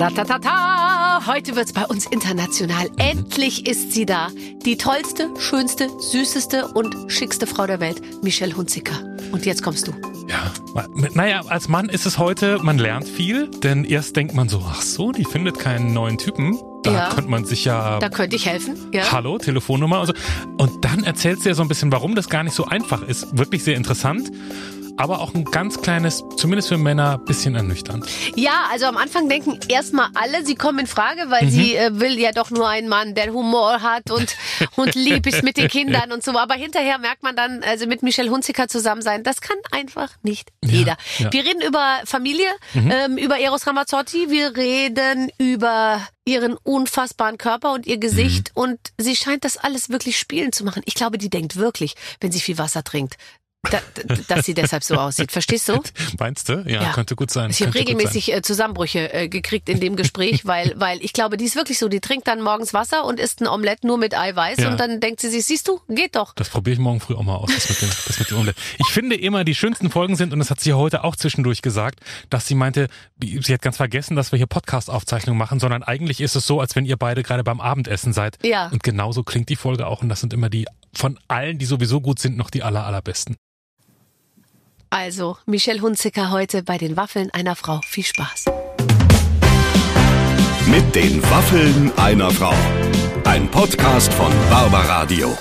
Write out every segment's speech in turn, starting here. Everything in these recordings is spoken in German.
Ratatata! Heute wird's bei uns international. Endlich ist sie da. Die tollste, schönste, süßeste und schickste Frau der Welt, Michelle Hunziker. Und jetzt kommst du. Ja, naja, als Mann ist es heute, man lernt viel, denn erst denkt man so, ach so, die findet keinen neuen Typen. Da könnte man sich ja... Da könnte ich helfen, ja. Hallo, Telefonnummer und so. Und dann erzählst du ja so ein bisschen, warum das gar nicht so einfach ist. Wirklich sehr interessant. Aber auch ein ganz kleines, zumindest für Männer, bisschen ernüchternd. Ja, also am Anfang denken erstmal alle, sie kommen in Frage, weil sie will ja doch nur einen Mann, der Humor hat und lieb ist mit den Kindern und so. Aber hinterher merkt man dann, also mit Michelle Hunziker zusammen sein, das kann einfach nicht jeder. Ja. Wir reden über Familie, über Eros Ramazzotti, wir reden über ihren unfassbaren Körper und ihr Gesicht und sie scheint das alles wirklich spielen zu machen. Ich glaube, die denkt wirklich, wenn sie viel Wasser trinkt, dass sie deshalb so aussieht. Verstehst du? Meinst du? Ja, könnte gut sein. Ich habe regelmäßig Zusammenbrüche gekriegt in dem Gespräch, weil ich glaube, die ist wirklich so. Die trinkt dann morgens Wasser und isst ein Omelett nur mit Eiweiß und dann denkt sie sich, siehst du, geht doch. Das probiere ich morgen früh auch mal aus, das mit dem Omelett. Ich finde immer, die schönsten Folgen sind, und das hat sie heute auch zwischendurch gesagt, dass sie meinte, sie hat ganz vergessen, dass wir hier Podcast-Aufzeichnungen machen, sondern eigentlich ist es so, als wenn ihr beide gerade beim Abendessen seid. Ja. Und genauso klingt die Folge auch und das sind immer die, von allen, die sowieso gut sind, noch die allerbesten. Also, Michelle Hunziker heute bei den Waffeln einer Frau. Viel Spaß. Mit den Waffeln einer Frau. Ein Podcast von Barbaradio.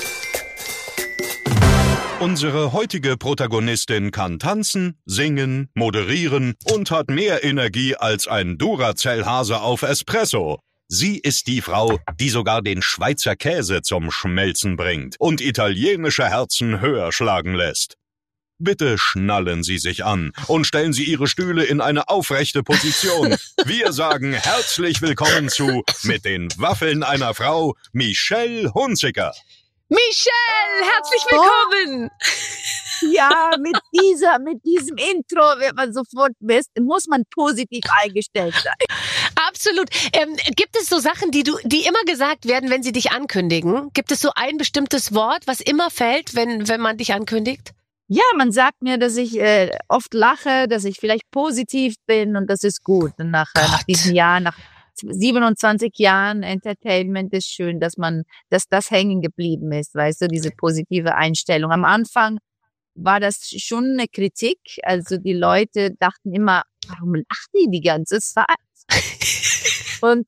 Unsere heutige Protagonistin kann tanzen, singen, moderieren und hat mehr Energie als ein Duracell-Hase auf Espresso. Sie ist die Frau, die sogar den Schweizer Käse zum Schmelzen bringt und italienische Herzen höher schlagen lässt. Bitte schnallen Sie sich an und stellen Sie Ihre Stühle in eine aufrechte Position. Wir sagen herzlich willkommen zu Mit den Waffeln einer Frau, Michelle Hunziker. Michelle, herzlich willkommen! Ja, mit diesem Intro wird man sofort muss man positiv eingestellt sein. Absolut. Gibt es so Sachen, die immer gesagt werden, wenn sie dich ankündigen? Gibt es so ein bestimmtes Wort, was immer fällt, wenn man dich ankündigt? Ja, man sagt mir, dass ich oft lache, dass ich vielleicht positiv bin und das ist gut. Und nach diesem Jahr, nach 27 Jahren Entertainment ist schön, dass das hängen geblieben ist, weißt du, diese positive Einstellung. Am Anfang war das schon eine Kritik, also die Leute dachten immer, warum lacht die ganze Zeit? Und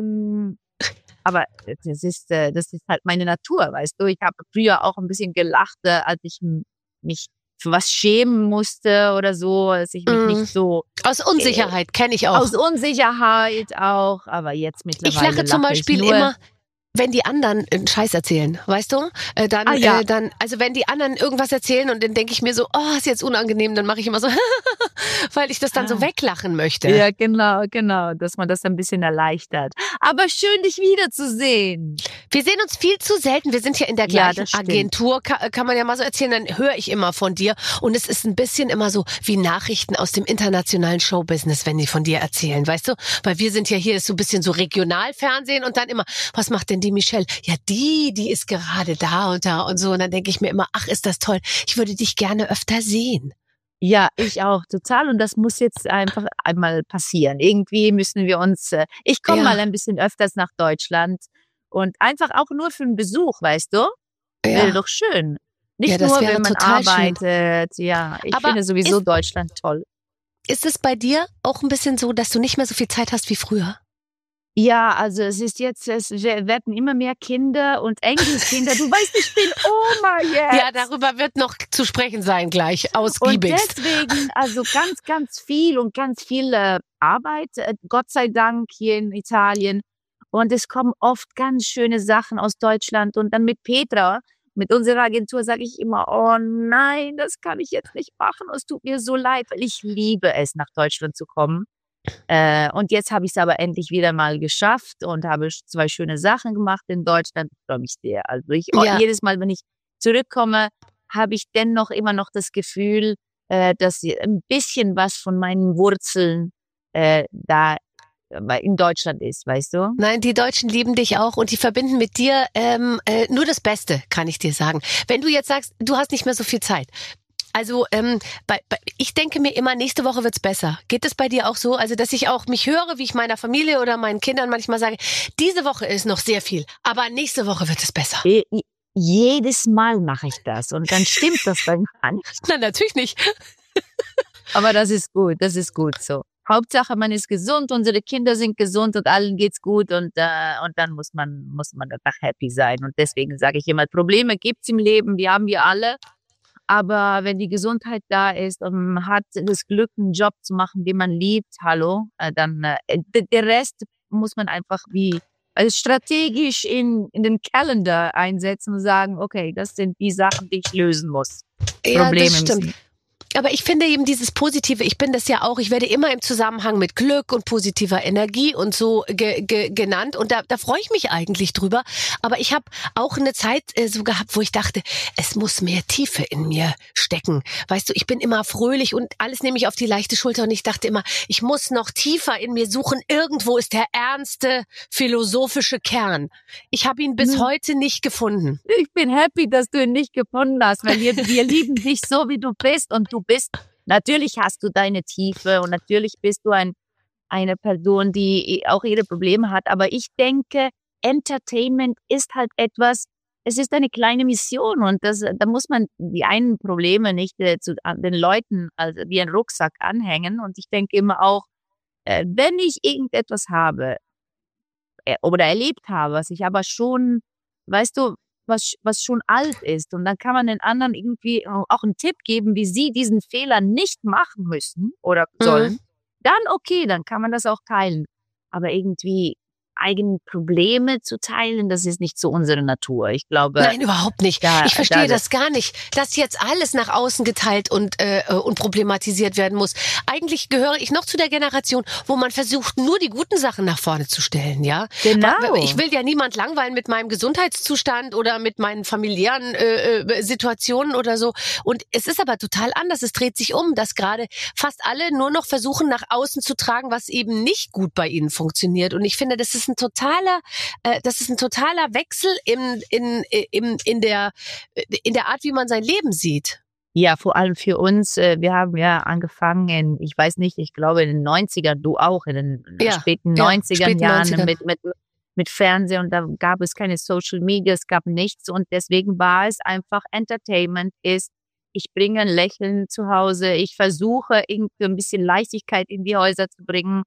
aber das ist halt meine Natur, weißt du. Ich habe früher auch ein bisschen gelacht, als ich mich für was schämen musste oder so, dass ich mich nicht so... Aus Unsicherheit, kenne ich auch. Aus Unsicherheit auch, aber jetzt mittlerweile ich lache zum Beispiel immer, wenn die anderen einen Scheiß erzählen, weißt du? Dann, also wenn die anderen irgendwas erzählen und dann denke ich mir so, oh, ist jetzt unangenehm, dann mache ich immer so, weil ich das dann so weglachen möchte. Ja, genau, dass man das ein bisschen erleichtert. Aber schön, dich wiederzusehen. Wir sehen uns viel zu selten, wir sind ja in der gleichen Agentur, kann man ja mal so erzählen, dann höre ich immer von dir und es ist ein bisschen immer so wie Nachrichten aus dem internationalen Showbusiness, wenn die von dir erzählen, weißt du? Weil wir sind ja hier, das ist so ein bisschen so Regionalfernsehen und dann immer, was macht denn die Michelle? Ja, die ist gerade da und so. Und dann denke ich mir immer, ach, ist das toll. Ich würde dich gerne öfter sehen. Ja, ich auch, total. Und das muss jetzt einfach einmal passieren. Irgendwie müssen wir uns, ich komme mal ein bisschen öfters nach Deutschland und einfach auch nur für einen Besuch, weißt du? Wäre doch schön. Nicht nur, wenn man arbeitet. Schön. Ja, ich finde sowieso Deutschland toll. Ist es bei dir auch ein bisschen so, dass du nicht mehr so viel Zeit hast wie früher? Ja, also es werden immer mehr Kinder und Enkelkinder. Du weißt, ich bin Oma jetzt. Ja, darüber wird noch zu sprechen sein gleich, ausgiebigst. Und deswegen, also ganz viel und ganz viel Arbeit, Gott sei Dank hier in Italien. Und es kommen oft ganz schöne Sachen aus Deutschland. Und dann mit Petra, mit unserer Agentur, sage ich immer, oh nein, das kann ich jetzt nicht machen. Es tut mir so leid, weil ich liebe es, nach Deutschland zu kommen. Und jetzt habe ich es aber endlich wieder mal geschafft und habe 2 schöne Sachen gemacht in Deutschland. Ich freue mich sehr. Also jedes Mal, wenn ich zurückkomme, habe ich dennoch immer noch das Gefühl, dass ein bisschen was von meinen Wurzeln da in Deutschland ist, weißt du? Nein, die Deutschen lieben dich auch und die verbinden mit dir nur das Beste, kann ich dir sagen. Wenn du jetzt sagst, du hast nicht mehr so viel Zeit, Also ich denke mir immer, nächste Woche wird's besser. Geht es bei dir auch so? Also, dass ich auch mich höre, wie ich meiner Familie oder meinen Kindern manchmal sage, diese Woche ist noch sehr viel, aber nächste Woche wird es besser. Jedes Mal mache ich das und dann stimmt das dann gar nicht. Nein, natürlich nicht. Aber das ist gut so. Hauptsache, man ist gesund, unsere Kinder sind gesund und allen geht's gut und dann muss man einfach happy sein. Und deswegen sage ich immer, Probleme gibt's im Leben, die haben wir alle. Aber wenn die Gesundheit da ist und man hat das Glück, einen Job zu machen, den man liebt, dann der Rest muss man einfach strategisch in den Kalender einsetzen und sagen, okay, das sind die Sachen, die ich lösen muss. Ja, Probleme das stimmt. Aber ich finde eben dieses Positive, ich bin das ja auch, ich werde immer im Zusammenhang mit Glück und positiver Energie und so genannt und da freue ich mich eigentlich drüber. Aber ich habe auch eine Zeit so gehabt, wo ich dachte, es muss mehr Tiefe in mir stecken. Weißt du, ich bin immer fröhlich und alles nehme ich auf die leichte Schulter und ich dachte immer, ich muss noch tiefer in mir suchen. Irgendwo ist der ernste philosophische Kern. Ich habe ihn bis heute nicht gefunden. Ich bin happy, dass du ihn nicht gefunden hast, weil wir lieben dich so, wie du bist und natürlich hast du deine Tiefe und natürlich bist du eine Person, die auch ihre Probleme hat. Aber ich denke, Entertainment ist halt etwas, es ist eine kleine Mission und da muss man die einen Probleme nicht an den Leuten also wie einen Rucksack anhängen. Und ich denke immer auch, wenn ich irgendetwas habe oder erlebt habe, was ich aber schon, weißt du, was schon alt ist. Und dann kann man den anderen irgendwie auch einen Tipp geben, wie sie diesen Fehler nicht machen müssen oder sollen. Dann okay, dann kann man das auch teilen. Aber irgendwie eigene Probleme zu teilen, das ist nicht so unsere Natur. Ich glaube. Nein, überhaupt nicht. Ich verstehe das gar nicht, dass jetzt alles nach außen geteilt und problematisiert werden muss. Eigentlich gehöre ich noch zu der Generation, wo man versucht, nur die guten Sachen nach vorne zu stellen, ja? Genau. Ich will ja niemand langweilen mit meinem Gesundheitszustand oder mit meinen familiären Situationen oder so. Und es ist aber total anders. Es dreht sich um, dass gerade fast alle nur noch versuchen, nach außen zu tragen, was eben nicht gut bei ihnen funktioniert. Und ich finde, das ist ein totaler Wechsel in der Art, wie man sein Leben sieht. Ja, vor allem für uns. Wir haben ja angefangen ich weiß nicht, ich glaube in den 90ern, du auch, in den späten 90er Jahren mit Fernsehen und da gab es keine Social Media, es gab nichts und deswegen war es einfach Entertainment ich bringe ein Lächeln zu Hause, ich versuche irgendwie ein bisschen Leichtigkeit in die Häuser zu bringen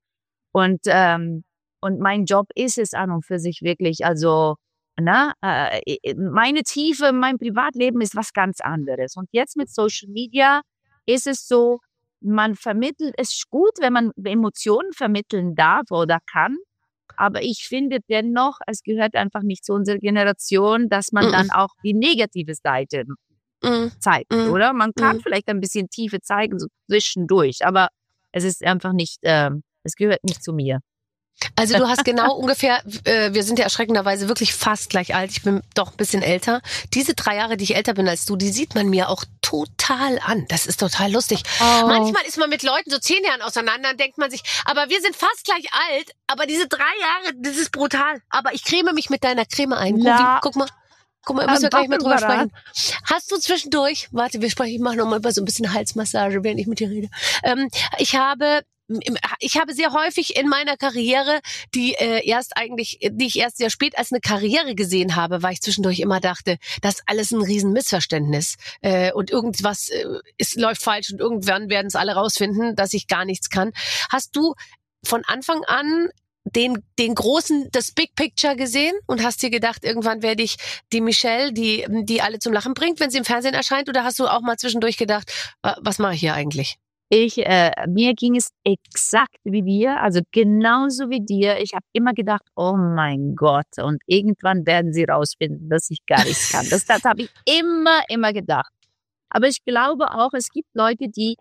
und mein Job ist es an und für sich wirklich, also, meine Tiefe, mein Privatleben ist was ganz anderes. Und jetzt mit Social Media ist es so, man vermittelt, es ist gut, wenn man Emotionen vermitteln darf oder kann. Aber ich finde dennoch, es gehört einfach nicht zu unserer Generation, dass man dann auch die negative Seite zeigt, oder? Man kann vielleicht ein bisschen Tiefe zeigen, so zwischendurch, aber es ist einfach nicht, es gehört nicht zu mir. Also du hast genau ungefähr, wir sind ja erschreckenderweise wirklich fast gleich alt, ich bin doch ein bisschen älter. Diese 3 Jahre, die ich älter bin als du, die sieht man mir auch total an. Das ist total lustig. Oh. Manchmal ist man mit Leuten so 10 Jahren auseinander, denkt man sich, aber wir sind fast gleich alt, aber diese 3 Jahre, das ist brutal. Aber ich creme mich mit deiner Creme ein. Ja. Guck mal, müssen wir gleich mal drüber sprechen. Hast du zwischendurch, warte, ich mache nochmal so ein bisschen Halsmassage, während ich mit dir rede. Ich habe sehr häufig in meiner Karriere, die ich erst sehr spät als eine Karriere gesehen habe, weil ich zwischendurch immer dachte, das ist alles ein Riesenmissverständnis und irgendwas läuft falsch und irgendwann werden es alle rausfinden, dass ich gar nichts kann. Hast du von Anfang an das Big Picture gesehen und hast dir gedacht, irgendwann werde ich die Michelle, die alle zum Lachen bringt, wenn sie im Fernsehen erscheint, oder hast du auch mal zwischendurch gedacht, was mache ich hier eigentlich? Mir ging es exakt wie dir, also genauso wie dir. Ich habe immer gedacht, oh mein Gott, und irgendwann werden sie rausfinden, dass ich gar nichts kann. Das habe ich immer gedacht. Aber ich glaube auch, es gibt Leute, die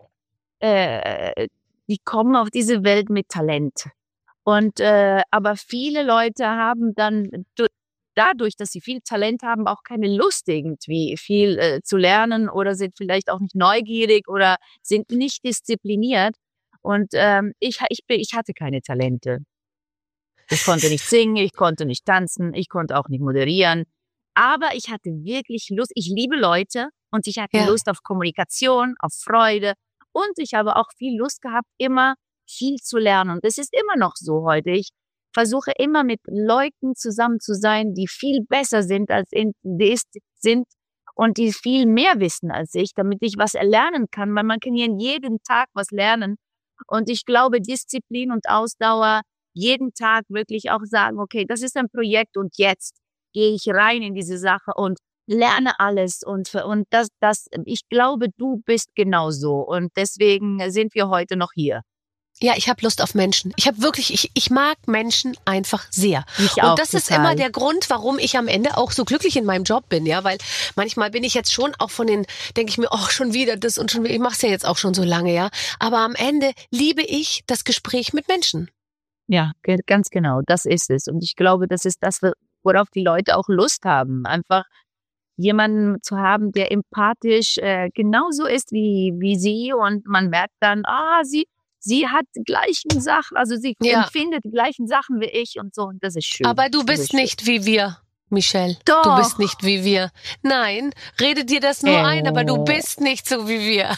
kommen auf diese Welt mit Talent. Und aber viele Leute haben dann dadurch, dass sie viel Talent haben, auch keine Lust irgendwie viel zu lernen oder sind vielleicht auch nicht neugierig oder sind nicht diszipliniert. Und ich hatte keine Talente. Ich konnte nicht singen, ich konnte nicht tanzen, ich konnte auch nicht moderieren. Aber ich hatte wirklich Lust. Ich liebe Leute Und ich hatte Ja. Lust auf Kommunikation, auf Freude. Und ich habe auch viel Lust gehabt, immer viel zu lernen. Und es ist immer noch so heute. Ich versuche immer mit Leuten zusammen zu sein, die viel besser sind als sind und die viel mehr wissen als ich, damit ich was erlernen kann. Weil man kann ja jeden Tag was lernen. Und ich glaube, Disziplin und Ausdauer, jeden Tag wirklich auch sagen, okay, das ist ein Projekt und jetzt gehe ich rein in diese Sache und lerne alles. Und ich glaube, du bist genauso. Und deswegen sind wir heute noch hier. Ja, ich habe Lust auf Menschen. Ich mag Menschen einfach sehr. Ich auch Und das ist total. immer der Grund, warum ich am Ende auch so glücklich in meinem Job bin, ja, weil manchmal bin ich jetzt schon auch denke ich mir, oh, schon wieder das und schon wieder, ich mach's ja jetzt auch schon so lange, ja. Aber am Ende liebe ich das Gespräch mit Menschen. Ja, ganz genau, das ist es. Und ich glaube, das ist das, worauf die Leute auch Lust haben. Einfach jemanden zu haben, der empathisch genauso ist wie sie. Und man merkt dann, sie hat die gleichen Sachen, also sie Ja. empfindet die gleichen Sachen wie ich und so. Und das ist schön. Aber du Das bist ist schön. nicht wie wir, Michelle. Doch. Du bist nicht wie wir. Nein, rede dir das nur ein, aber du bist nicht so wie wir.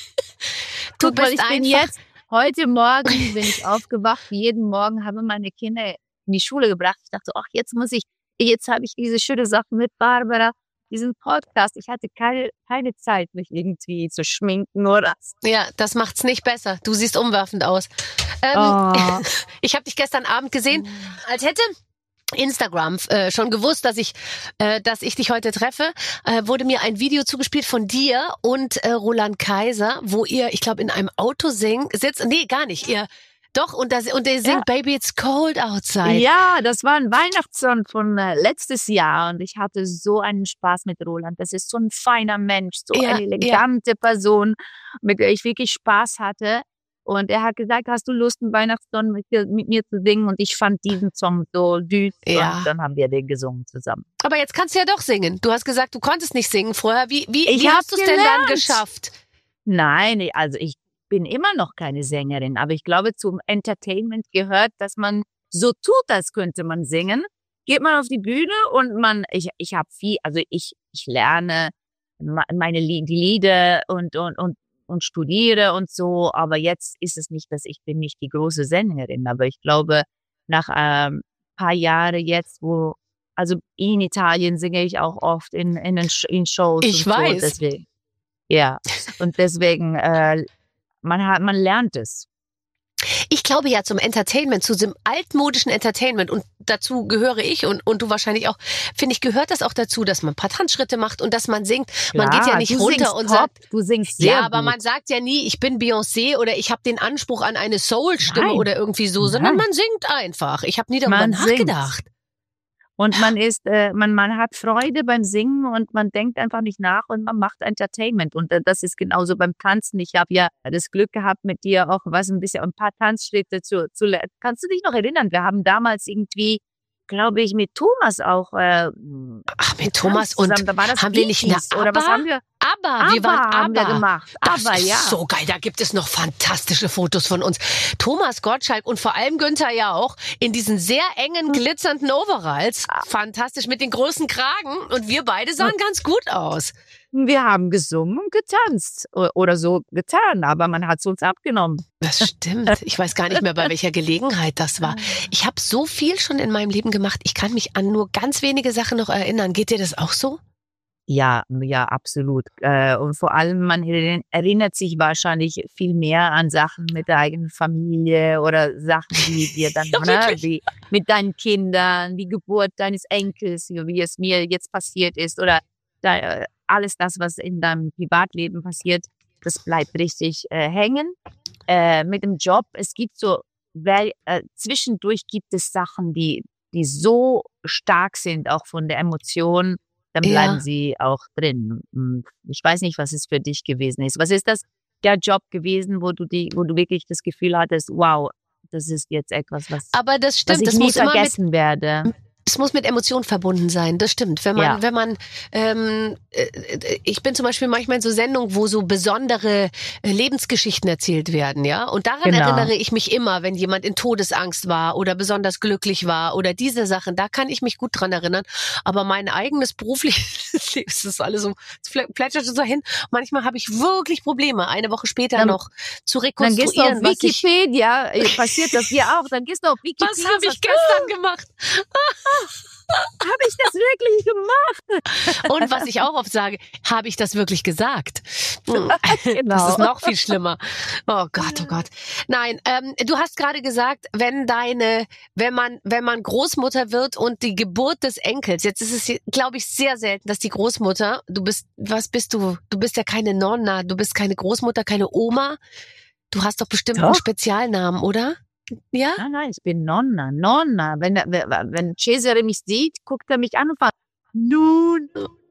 Du Guck mal, bist ich bin einfach... jetzt, heute Morgen bin ich aufgewacht, jeden Morgen habe meine Kinder in die Schule gebracht. Ich dachte, ach, jetzt habe ich diese schöne Sache mit Barbara, diesen Podcast. Ich hatte keine Zeit, mich irgendwie zu schminken oder so. Ja, das macht's nicht besser. Du siehst umwerfend aus. Oh. Ich habe dich gestern Abend gesehen, als hätte Instagram schon gewusst, dass ich dich heute treffe. Wurde mir ein Video zugespielt von dir und Roland Kaiser, wo ihr, ich glaube, in einem Auto sitzt. Nee, gar nicht. Ihr doch, und ihr singt Ja. Baby, it's cold outside. Ja, das war ein Weihnachtssong von letztes Jahr und ich hatte so einen Spaß mit Roland. Das ist so ein feiner Mensch, so Ja, eine elegante Person, mit der ich wirklich Spaß hatte. Und er hat gesagt, hast du Lust, einen Weihnachtssong mit mir zu singen? Und ich fand diesen Song so süß Ja. und dann haben wir den gesungen zusammen. Aber jetzt kannst du ja doch singen. Du hast gesagt, du konntest nicht singen vorher. Wie Ich hast hab's du es denn dann gelernt. geschafft? Nein, also ich bin immer noch keine Sängerin, aber ich glaube, zum Entertainment gehört, dass man so tut, als könnte man singen. Geht man auf die Bühne und ich habe viel, also ich lerne die Lieder und studiere und so, aber jetzt ist es nicht, dass ich bin nicht die große Sängerin, aber ich glaube, nach paar Jahren jetzt, also in Italien singe ich auch oft in Shows. Ich und weiß. So, deswegen, ja, und deswegen, man lernt es. Ich glaube ja zum Entertainment, zu diesem altmodischen Entertainment und dazu gehöre ich und du wahrscheinlich auch, finde ich, gehört das auch dazu, dass man ein paar Tanzschritte macht und dass man singt. Man geht ja nicht du runter singst und top, sagt, du singst sehr ja, aber gut. man sagt ja nie, ich bin Beyoncé oder ich habe den Anspruch an eine Soul-Stimme Nein. oder irgendwie so, sondern Nein. man singt einfach. Ich habe nie darüber Man singt. nachgedacht. Und man man hat Freude beim Singen und man denkt einfach nicht nach und man macht Entertainment. Und das ist genauso beim Tanzen. Ich habe ja das Glück gehabt, mit dir auch ein paar Tanzschritte zu lernen. Kannst du dich noch erinnern? Wir haben damals irgendwie, glaube ich, mit Thomas auch Ach, mit Thomas und zusammen. Da war das haben wir nicht Beatles, oder was ABBA? haben wir? Aber wir waren haben wir aber. gemacht. Das Aber ist ja. so geil, da gibt es noch fantastische Fotos von uns. Thomas Gottschalk und vor allem Günther ja auch in diesen sehr engen, glitzernden Overalls. Fantastisch mit den großen Kragen und wir beide sahen ganz gut aus. Wir haben gesungen und getanzt oder so getan, aber man hat es uns abgenommen. Das stimmt. Ich weiß gar nicht mehr, bei welcher Gelegenheit das war. Ich habe so viel schon in meinem Leben gemacht. Ich kann mich an nur ganz wenige Sachen noch erinnern. Geht dir das auch so? Ja, absolut. Und vor allem, man erinnert sich wahrscheinlich viel mehr an Sachen mit der eigenen Familie oder Sachen, die dir dann, Ja, wie mit deinen Kindern, die Geburt deines Enkels, wie es mir jetzt passiert ist oder alles das, was in deinem Privatleben passiert, das bleibt richtig hängen. Mit dem Job, es gibt so, zwischendurch gibt es Sachen, die so stark sind, auch von der Emotion, dann bleiben sie auch drin. Ich weiß nicht, was es für dich gewesen ist. Was ist der Job gewesen, wo du wirklich das Gefühl hattest, wow, das ist jetzt etwas, was Aber das stimmt, ich das nie muss immer vergessen werde. Es muss mit Emotionen verbunden sein, das stimmt. Wenn man, ich bin zum Beispiel manchmal in so Sendungen, wo so besondere Lebensgeschichten erzählt werden, ja. Und daran erinnere ich mich immer, wenn jemand in Todesangst war oder besonders glücklich war oder diese Sachen, da kann ich mich gut dran erinnern. Aber mein eigenes berufliches Leben, das ist alles so, es plätschert so hin. Manchmal habe ich wirklich Probleme, eine Woche später noch zu rekonstruieren. Dann gehst du auf Wikipedia, passiert das hier auch, dann gehst du auf Wikipedia. Was habe ich gestern gemacht? Habe ich das wirklich gemacht? Und was ich auch oft sage, habe ich das wirklich gesagt? Genau. Das ist noch viel schlimmer. Oh Gott, oh Gott. Nein, du hast gerade gesagt, wenn man Großmutter wird und die Geburt des Enkels, jetzt ist es, glaube ich, sehr selten, dass die Großmutter, was bist du? Du bist ja keine Nonna, du bist keine Großmutter, keine Oma. Du hast doch bestimmt einen Spezialnamen, oder? Ja? Nein, ich bin Nonna. Wenn Cesare mich sieht, guckt er mich an und fragt, nun.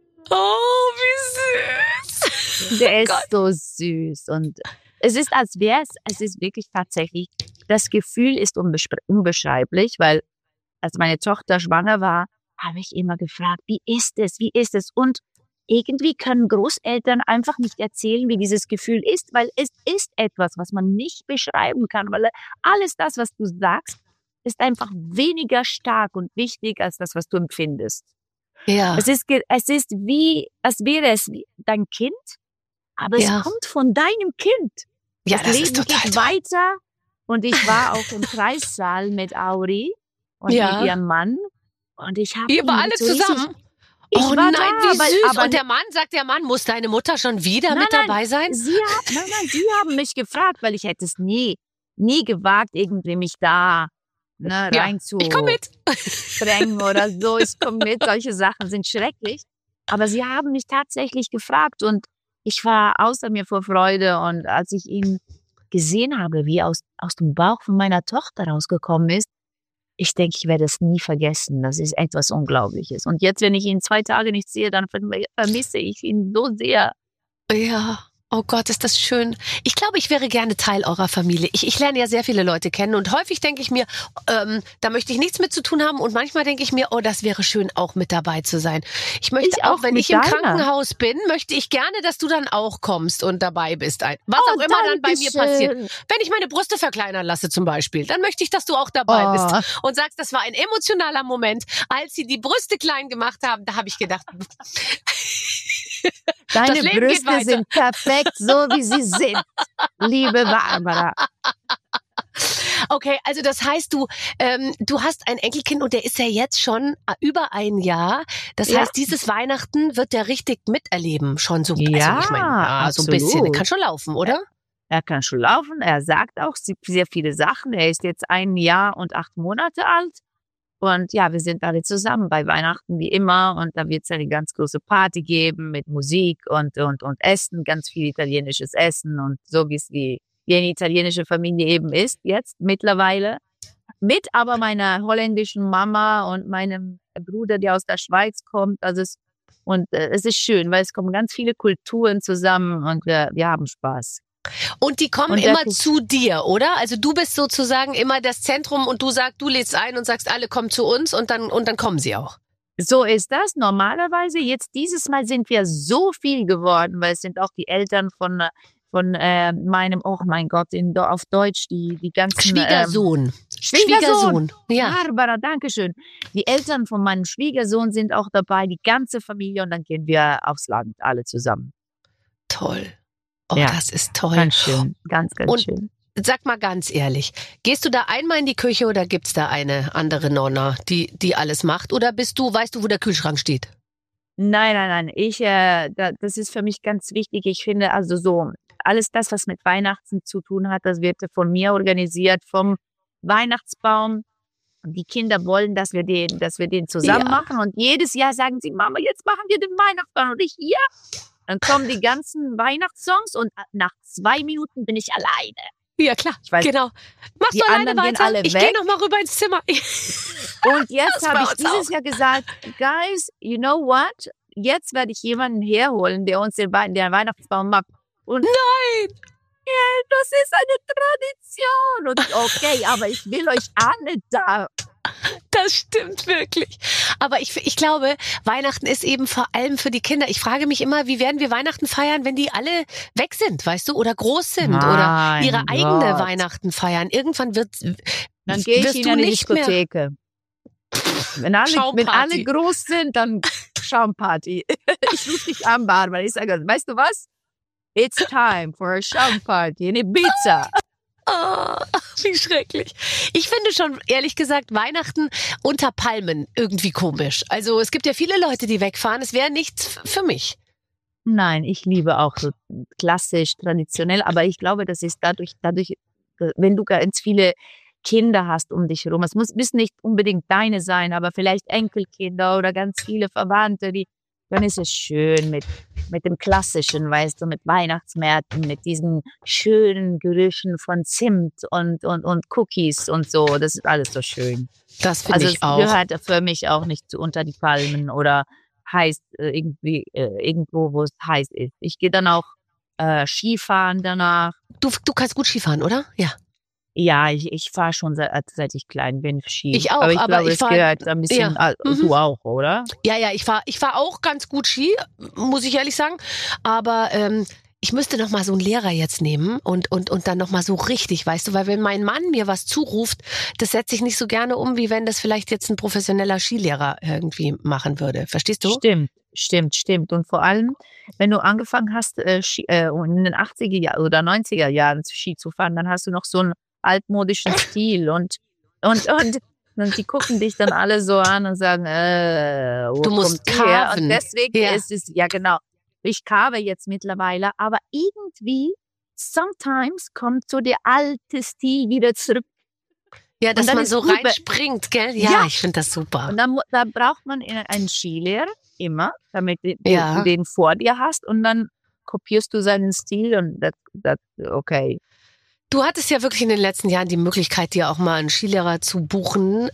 Oh, wie süß. Der ist so süß. Und es ist, es ist wirklich tatsächlich, das Gefühl ist unbeschreiblich, weil als meine Tochter schwanger war, habe ich immer gefragt, wie ist es? Und irgendwie können Großeltern einfach nicht erzählen, wie dieses Gefühl ist, weil es ist etwas, was man nicht beschreiben kann, weil alles das, was du sagst, ist einfach weniger stark und wichtig als das, was du empfindest. Ja. Es ist wie, als wäre es dein Kind, aber es kommt von deinem Kind. Ja, das Leben ist total geht weiter und ich war auch im Kreissaal mit Auri und mit ihrem Mann und ich habe ihr war alle so zusammen. Oh nein, wie süß. Und der Mann muss deine Mutter schon wieder mit dabei sein? Sie haben mich gefragt, weil ich hätte es nie gewagt, irgendwie mich da rein zu ich komm mit. Drängen oder so. Ich komme mit, solche Sachen sind schrecklich. Aber sie haben mich tatsächlich gefragt und ich war außer mir vor Freude. Und als ich ihn gesehen habe, wie aus dem Bauch von meiner Tochter rausgekommen ist, ich denke, ich werde es nie vergessen. Das ist etwas Unglaubliches. Und jetzt, wenn ich ihn 2 Tage nicht sehe, dann vermisse ich ihn so sehr. Ja. Oh Gott, ist das schön. Ich glaube, ich wäre gerne Teil eurer Familie. Ich lerne ja sehr viele Leute kennen und häufig denke ich mir, da möchte ich nichts mit zu tun haben und manchmal denke ich mir, oh, das wäre schön, auch mit dabei zu sein. Ich möchte auch, wenn ich im Krankenhaus bin, möchte ich gerne, dass du dann auch kommst und dabei bist. Was auch immer dann bei mir passiert. Wenn ich meine Brüste verkleinern lasse zum Beispiel, dann möchte ich, dass du auch dabei bist und sagst, das war ein emotionaler Moment, als sie die Brüste klein gemacht haben. Da habe ich gedacht, deine Brüste sind perfekt, so wie sie sind, liebe Barbara. Okay, also das heißt, du hast ein Enkelkind und der ist ja jetzt schon über ein Jahr. Das heißt, dieses Weihnachten wird der richtig miterleben, schon so. Ja, also ich meine, so ein bisschen. Er kann schon laufen, oder? Er kann schon laufen. Er sagt auch sehr viele Sachen. Er ist jetzt 1 Jahr und 8 Monate alt. Und ja, wir sind alle zusammen bei Weihnachten wie immer und da wird es eine ganz große Party geben mit Musik und Essen, ganz viel italienisches Essen und so wie eine italienische Familie eben ist jetzt mittlerweile. Mit aber meiner holländischen Mama und meinem Bruder, der aus der Schweiz kommt. Also es ist schön, weil es kommen ganz viele Kulturen zusammen und wir haben Spaß. Und die kommen immer zu dir, oder? Also du bist sozusagen immer das Zentrum und du lädst ein und sagst, alle kommen zu uns und dann kommen sie auch. So ist das normalerweise. Jetzt dieses Mal sind wir so viel geworden, weil es sind auch die Eltern von meinem, oh mein Gott, auf Deutsch, die ganzen... Schwiegersohn. Ja. Barbara, danke schön. Die Eltern von meinem Schwiegersohn sind auch dabei, die ganze Familie und dann gehen wir aufs Land, alle zusammen. Toll. Oh, ja, das ist toll. Ganz schön, ganz schön. Sag mal ganz ehrlich, gehst du da einmal in die Küche oder gibt's da eine andere Nonna, die alles macht? Oder weißt du, wo der Kühlschrank steht? Nein. Das ist für mich ganz wichtig. Ich finde also so, alles das, was mit Weihnachten zu tun hat, das wird von mir organisiert, vom Weihnachtsbaum. Die Kinder wollen, dass wir den zusammen machen. Und jedes Jahr sagen sie, Mama, jetzt machen wir den Weihnachtsbaum. Und ich, ja. Dann kommen die ganzen Weihnachtssongs und nach 2 Minuten bin ich alleine. Ja, klar, genau. Machst du alleine weiter? Ich gehe noch mal rüber ins Zimmer. Und jetzt habe ich dieses Jahr gesagt, guys, you know what? Jetzt werde ich jemanden herholen, der uns den Weihnachtsbaum macht. Und nein! Ja, das ist eine Tradition. Und okay, aber ich will euch alle da. Das stimmt wirklich. Aber ich glaube, Weihnachten ist eben vor allem für die Kinder. Ich frage mich immer, wie werden wir Weihnachten feiern, wenn die alle weg sind, weißt du, oder groß sind oder ihre eigene Weihnachten feiern. Irgendwann Dann gehe ich in eine Diskothek. Wenn alle groß sind, dann Schaumparty. Ich rufe dich an, Barbara. Ich sage, weißt du was? It's time for a Schaumparty in Ibiza. Oh, wie schrecklich. Ich finde schon, ehrlich gesagt, Weihnachten unter Palmen irgendwie komisch. Also es gibt ja viele Leute, die wegfahren. Es wäre nichts für mich. Nein, ich liebe auch so klassisch, traditionell. Aber ich glaube, das ist dadurch, wenn du ganz viele Kinder hast um dich herum. Es müssen nicht unbedingt deine sein, aber vielleicht Enkelkinder oder ganz viele Verwandte, dann ist es schön mit dem Klassischen, weißt du, mit Weihnachtsmärkten, mit diesen schönen Gerüchen von Zimt und Cookies und so. Das ist alles so schön. Das finde ich auch. Also es gehört für mich auch nicht zu unter die Palmen oder heiß irgendwo, wo es heiß ist. Ich gehe dann auch Skifahren danach. Du kannst gut Skifahren, oder? Ja. Ja, ich fahre schon seit ich klein bin Ski. Ich auch, aber ich glaube, es gehört ein bisschen, du auch, oder? Ja, ich fahr auch ganz gut Ski, muss ich ehrlich sagen. Aber ich müsste noch mal so einen Lehrer jetzt nehmen und dann noch mal so richtig, weißt du, weil wenn mein Mann mir was zuruft, das setze ich nicht so gerne um, wie wenn das vielleicht jetzt ein professioneller Skilehrer irgendwie machen würde. Verstehst du? Stimmt. Und vor allem, wenn du angefangen hast, in den 80er Jahren oder 90er Jahren Ski zu fahren, dann hast du noch so einen altmodischen Stil und die gucken dich dann alle so an und sagen, wo du musst kommt die her? carven. Und deswegen ist es, ja genau, ich carve jetzt mittlerweile, aber irgendwie, sometimes kommt so der alte Stil wieder zurück. Ja, dass man so reinspringt, gell? Ja, ich finde das super. Und da braucht man einen Skilehrer, immer, damit du den vor dir hast und dann kopierst du seinen Stil und das okay. Du hattest ja wirklich in den letzten Jahren die Möglichkeit, dir auch mal einen Skilehrer zu buchen,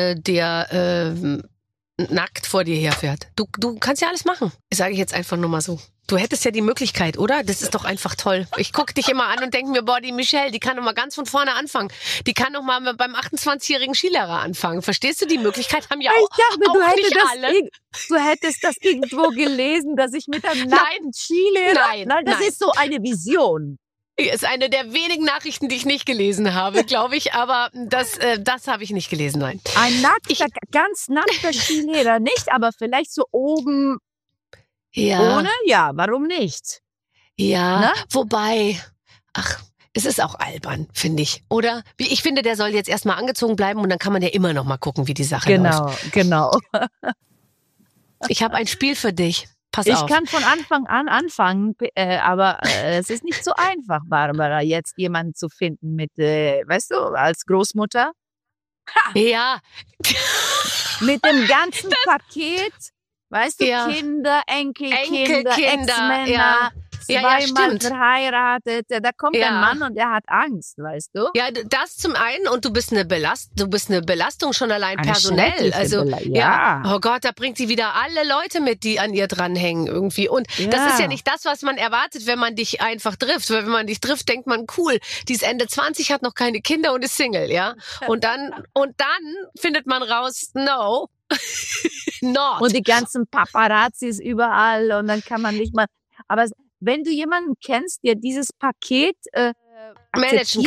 der nackt vor dir herfährt. Du kannst ja alles machen. Sage ich jetzt einfach nur mal so. Du hättest ja die Möglichkeit, oder? Das ist doch einfach toll. Ich gucke dich immer an und denke mir, boah, die Michelle, die kann doch mal ganz von vorne anfangen. Die kann doch mal beim 28-jährigen Skilehrer anfangen. Verstehst du? Die Möglichkeit haben ja auch, du hättest das irgendwo gelesen, dass ich mit einem nackten Skilehrer... Nein, das ist so eine Vision. Ist eine der wenigen Nachrichten, die ich nicht gelesen habe, glaube ich. Aber das habe ich nicht gelesen, nein. Ein ganz nackter Skilehrer nicht, aber vielleicht so oben ohne? Ja, warum nicht? Ja, ne? Wobei, es ist auch albern, finde ich. Oder? Ich finde, der soll jetzt erstmal angezogen bleiben und dann kann man ja immer noch mal gucken, wie die Sache läuft. Genau. Ich habe ein Spiel für dich. Pass auf. Ich kann von Anfang an anfangen, aber es ist nicht so einfach, Barbara, jetzt jemanden zu finden mit, weißt du, als Großmutter. Ja. Mit dem ganzen Paket, weißt du, Kinder, Enkelkinder, Ex-Männer, zweimal verheiratet. Da kommt ein Mann und der hat Angst, weißt du? Ja, das zum einen und du bist eine Belastung schon allein personell. Also oh Gott, da bringt sie wieder alle Leute mit, die an ihr dranhängen irgendwie. Und das ist ja nicht das, was man erwartet, wenn man dich einfach trifft. Weil wenn man dich trifft, denkt man, cool, die ist Ende 20, hat noch keine Kinder und ist Single, ja? Und dann findet man raus, no. Not. Und die ganzen Paparazzis überall und dann kann man nicht mal, aber wenn du jemanden kennst, der dieses Paket managen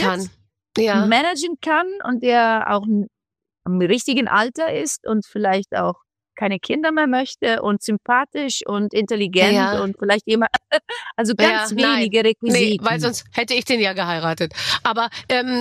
kann und der auch im richtigen Alter ist und vielleicht auch keine Kinder mehr möchte und sympathisch und intelligent und vielleicht jemand, also ganz wenige Requisiten. Nee, weil sonst hätte ich den ja geheiratet. Aber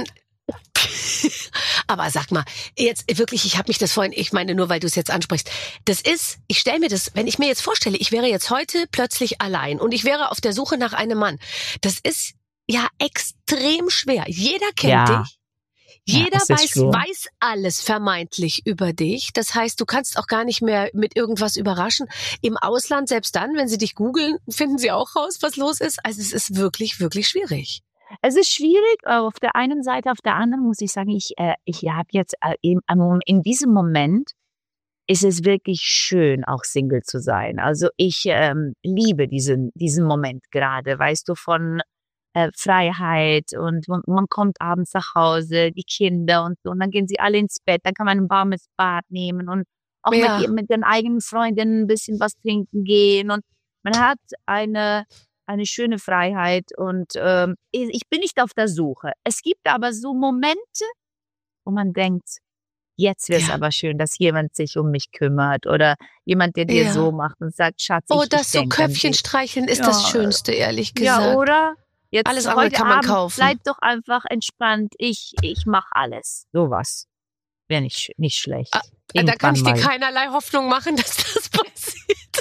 aber sag mal, jetzt wirklich, ich habe mich das vorhin, ich meine nur, weil du es jetzt ansprichst, ich stelle mir das, wenn ich mir jetzt vorstelle, ich wäre jetzt heute plötzlich allein und ich wäre auf der Suche nach einem Mann, das ist ja extrem schwer. Jeder kennt dich, jeder weiß alles vermeintlich über dich, das heißt, du kannst auch gar nicht mehr mit irgendwas überraschen. Im Ausland, selbst dann, wenn sie dich googeln, finden sie auch raus, was los ist. Also es ist wirklich, wirklich schwierig. Es ist schwierig, auf der einen Seite, auf der anderen muss ich sagen, ich habe jetzt in diesem Moment ist es wirklich schön, auch Single zu sein. Also ich liebe diesen Moment gerade, weißt du, von Freiheit und man kommt abends nach Hause, die Kinder und so, und dann gehen sie alle ins Bett, dann kann man ein warmes Bad nehmen und auch mit den eigenen Freundinnen ein bisschen was trinken gehen und man hat eine schöne Freiheit und ich bin nicht auf der Suche. Es gibt aber so Momente, wo man denkt, jetzt wäre es aber schön, dass jemand sich um mich kümmert oder jemand, der dir so macht und sagt, Schatz, ich das so denke an Köpfchen dich. streicheln ist das Schönste, ehrlich gesagt. Ja, oder? Jetzt alles andere heute kann man Abend kaufen. Bleib doch einfach entspannt. Ich mache alles. Sowas wäre nicht schlecht. Da kann ich dir mal. keinerlei Hoffnung machen, dass das passiert.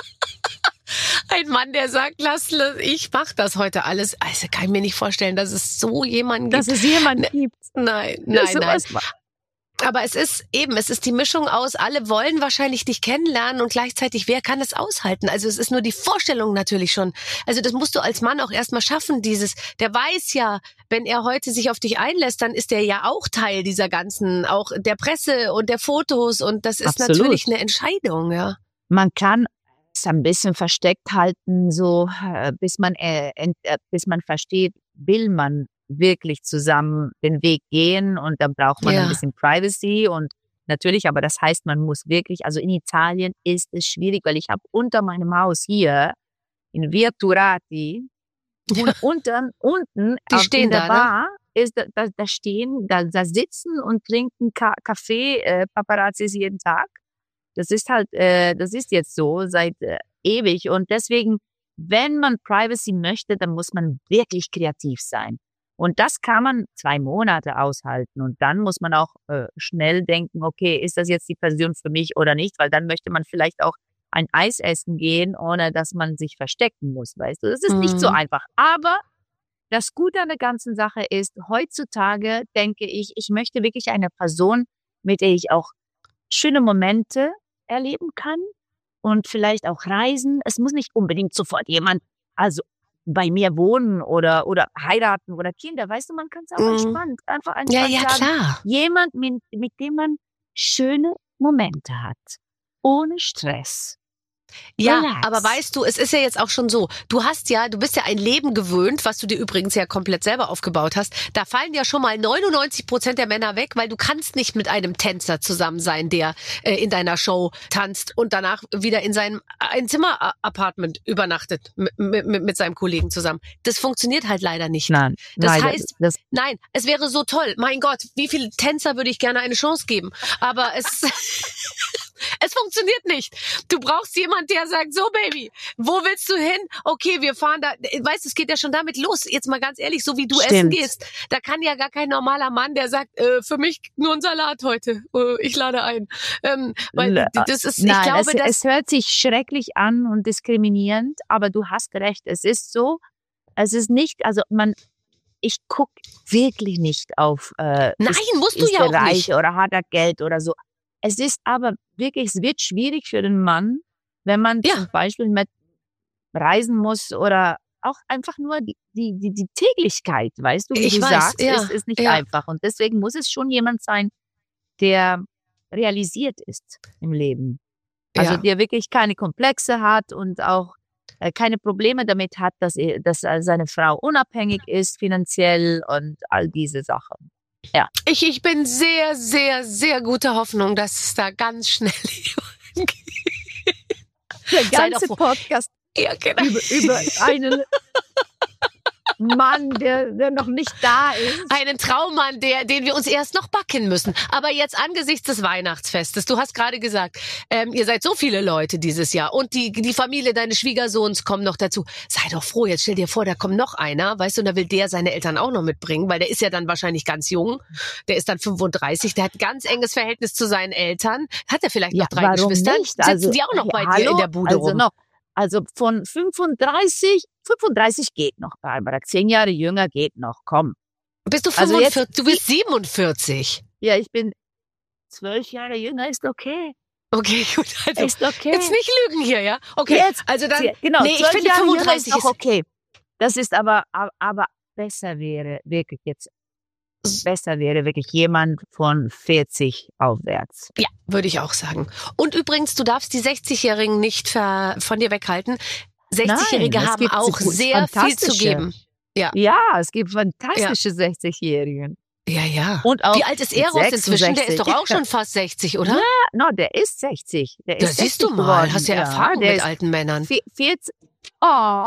Ein Mann, der sagt, ich mache das heute alles. Also kann ich mir nicht vorstellen, dass es so jemanden gibt. Dass es jemanden gibt. Nein. Aber es ist die Mischung aus, alle wollen wahrscheinlich dich kennenlernen und gleichzeitig, wer kann es aushalten? Also es ist nur die Vorstellung natürlich schon. Also das musst du als Mann auch erstmal schaffen, der weiß ja, wenn er heute sich auf dich einlässt, dann ist er ja auch Teil dieser ganzen, auch der Presse und der Fotos und das ist natürlich eine Entscheidung, ja. Man kann es ein bisschen versteckt halten, so bis man versteht, will man wirklich zusammen den Weg gehen und dann braucht man ein bisschen Privacy und natürlich, aber das heißt, man muss wirklich, also in Italien ist es schwierig, weil ich habe unter meinem Haus hier in Via Turati und unten die stehen in der da, Bar ist da sitzen und trinken Kaffee Paparazzis jeden Tag. Das ist halt, das ist jetzt so seit ewig und deswegen, wenn man Privacy möchte, dann muss man wirklich kreativ sein. Und das kann man 2 Monate aushalten und dann muss man auch schnell denken, okay, ist das jetzt die Person für mich oder nicht, weil dann möchte man vielleicht auch ein Eis essen gehen, ohne dass man sich verstecken muss, weißt du. Das ist nicht so einfach. Aber das Gute an der ganzen Sache ist, heutzutage denke ich möchte wirklich eine Person, mit der ich auch schöne Momente erleben kann und vielleicht auch reisen. Es muss nicht unbedingt sofort jemand, also bei mir wohnen oder heiraten oder Kinder, weißt du, man kann es auch entspannt sagen. Klar. Jemand, mit dem man schöne Momente hat, ohne Stress. Ja, Relax. aber weißt du, es ist ja jetzt auch schon so, du bist ja ein Leben gewöhnt, was du dir übrigens ja komplett selber aufgebaut hast. Da fallen ja schon mal 99% der Männer weg, weil du kannst nicht mit einem Tänzer zusammen sein, der in deiner Show tanzt und danach wieder in seinem Einzimmer-Apartment übernachtet mit seinem Kollegen zusammen. Das funktioniert halt leider nicht. Nein, heißt, nein, es wäre so toll. Mein Gott, wie viele Tänzer würde ich gerne eine Chance geben? Aber es funktioniert nicht. Du brauchst jemand, der sagt, so Baby, wo willst du hin? Okay, wir fahren da. Weißt du, es geht ja schon damit los. Jetzt mal ganz ehrlich, so wie du essen gehst, da kann ja gar kein normaler Mann, der sagt, für mich nur ein Salat heute. Ich lade ein. Weil das ist, nein, ich glaube, es hört sich schrecklich an und diskriminierend, aber du hast recht. Es ist so, es ist nicht, also ich gucke wirklich nicht auf, nein, musst du ist ja der auch reich nicht. oder hat er Geld oder so. Es ist aber wirklich, es wird schwierig für den Mann, wenn man zum Beispiel mit reisen muss oder auch einfach nur die Täglichkeit, weißt du, wie du sagst, ist nicht einfach. Und deswegen muss es schon jemand sein, der realisiert ist im Leben. Also der wirklich keine Komplexe hat und auch keine Probleme damit hat, dass seine Frau unabhängig ist finanziell und all diese Sachen. Ja. Ich bin sehr, sehr, sehr guter Hoffnung, dass es da ganz schnell geht. Der ganze Podcast über einen Mann, der noch nicht da ist. Einen Traummann, den wir uns erst noch backen müssen. Aber jetzt angesichts des Weihnachtsfestes, du hast gerade gesagt, ihr seid so viele Leute dieses Jahr und die Familie deines Schwiegersohns kommen noch dazu. Sei doch froh, jetzt stell dir vor, da kommt noch einer, weißt du, und da will der seine Eltern auch noch mitbringen, weil der ist ja dann wahrscheinlich ganz jung, der ist dann 35, der hat ein ganz enges Verhältnis zu seinen Eltern. Hat er vielleicht noch 3 Geschwister? Sitzen die auch noch bei dir in der Bude rum? Also von 35 geht noch, Barbara. 10 Jahre jünger geht noch, komm. Bist du 45? Also du bist 47. Ja, ich bin 12 Jahre jünger, ist okay. Okay, gut. Also, ist okay. Jetzt nicht lügen hier, ja? Okay, jetzt, also dann, genau, nee, ich finde 35 ist auch okay. Das ist aber besser wäre wirklich jemand von 40 aufwärts. Ja, würde ich auch sagen. Und übrigens, du darfst die 60-Jährigen nicht von dir weghalten. 60-Jährige haben auch sehr viel zu geben. Ja, es gibt fantastische 60-Jährigen. Ja. Und auch wie alt ist Eros inzwischen? Der ist doch auch schon fast 60, oder? Ja, der ist 60. Der Da ist siehst 60 du mal, geworden. hast ja Erfahrung der mit ist alten Männern. 40. Oh.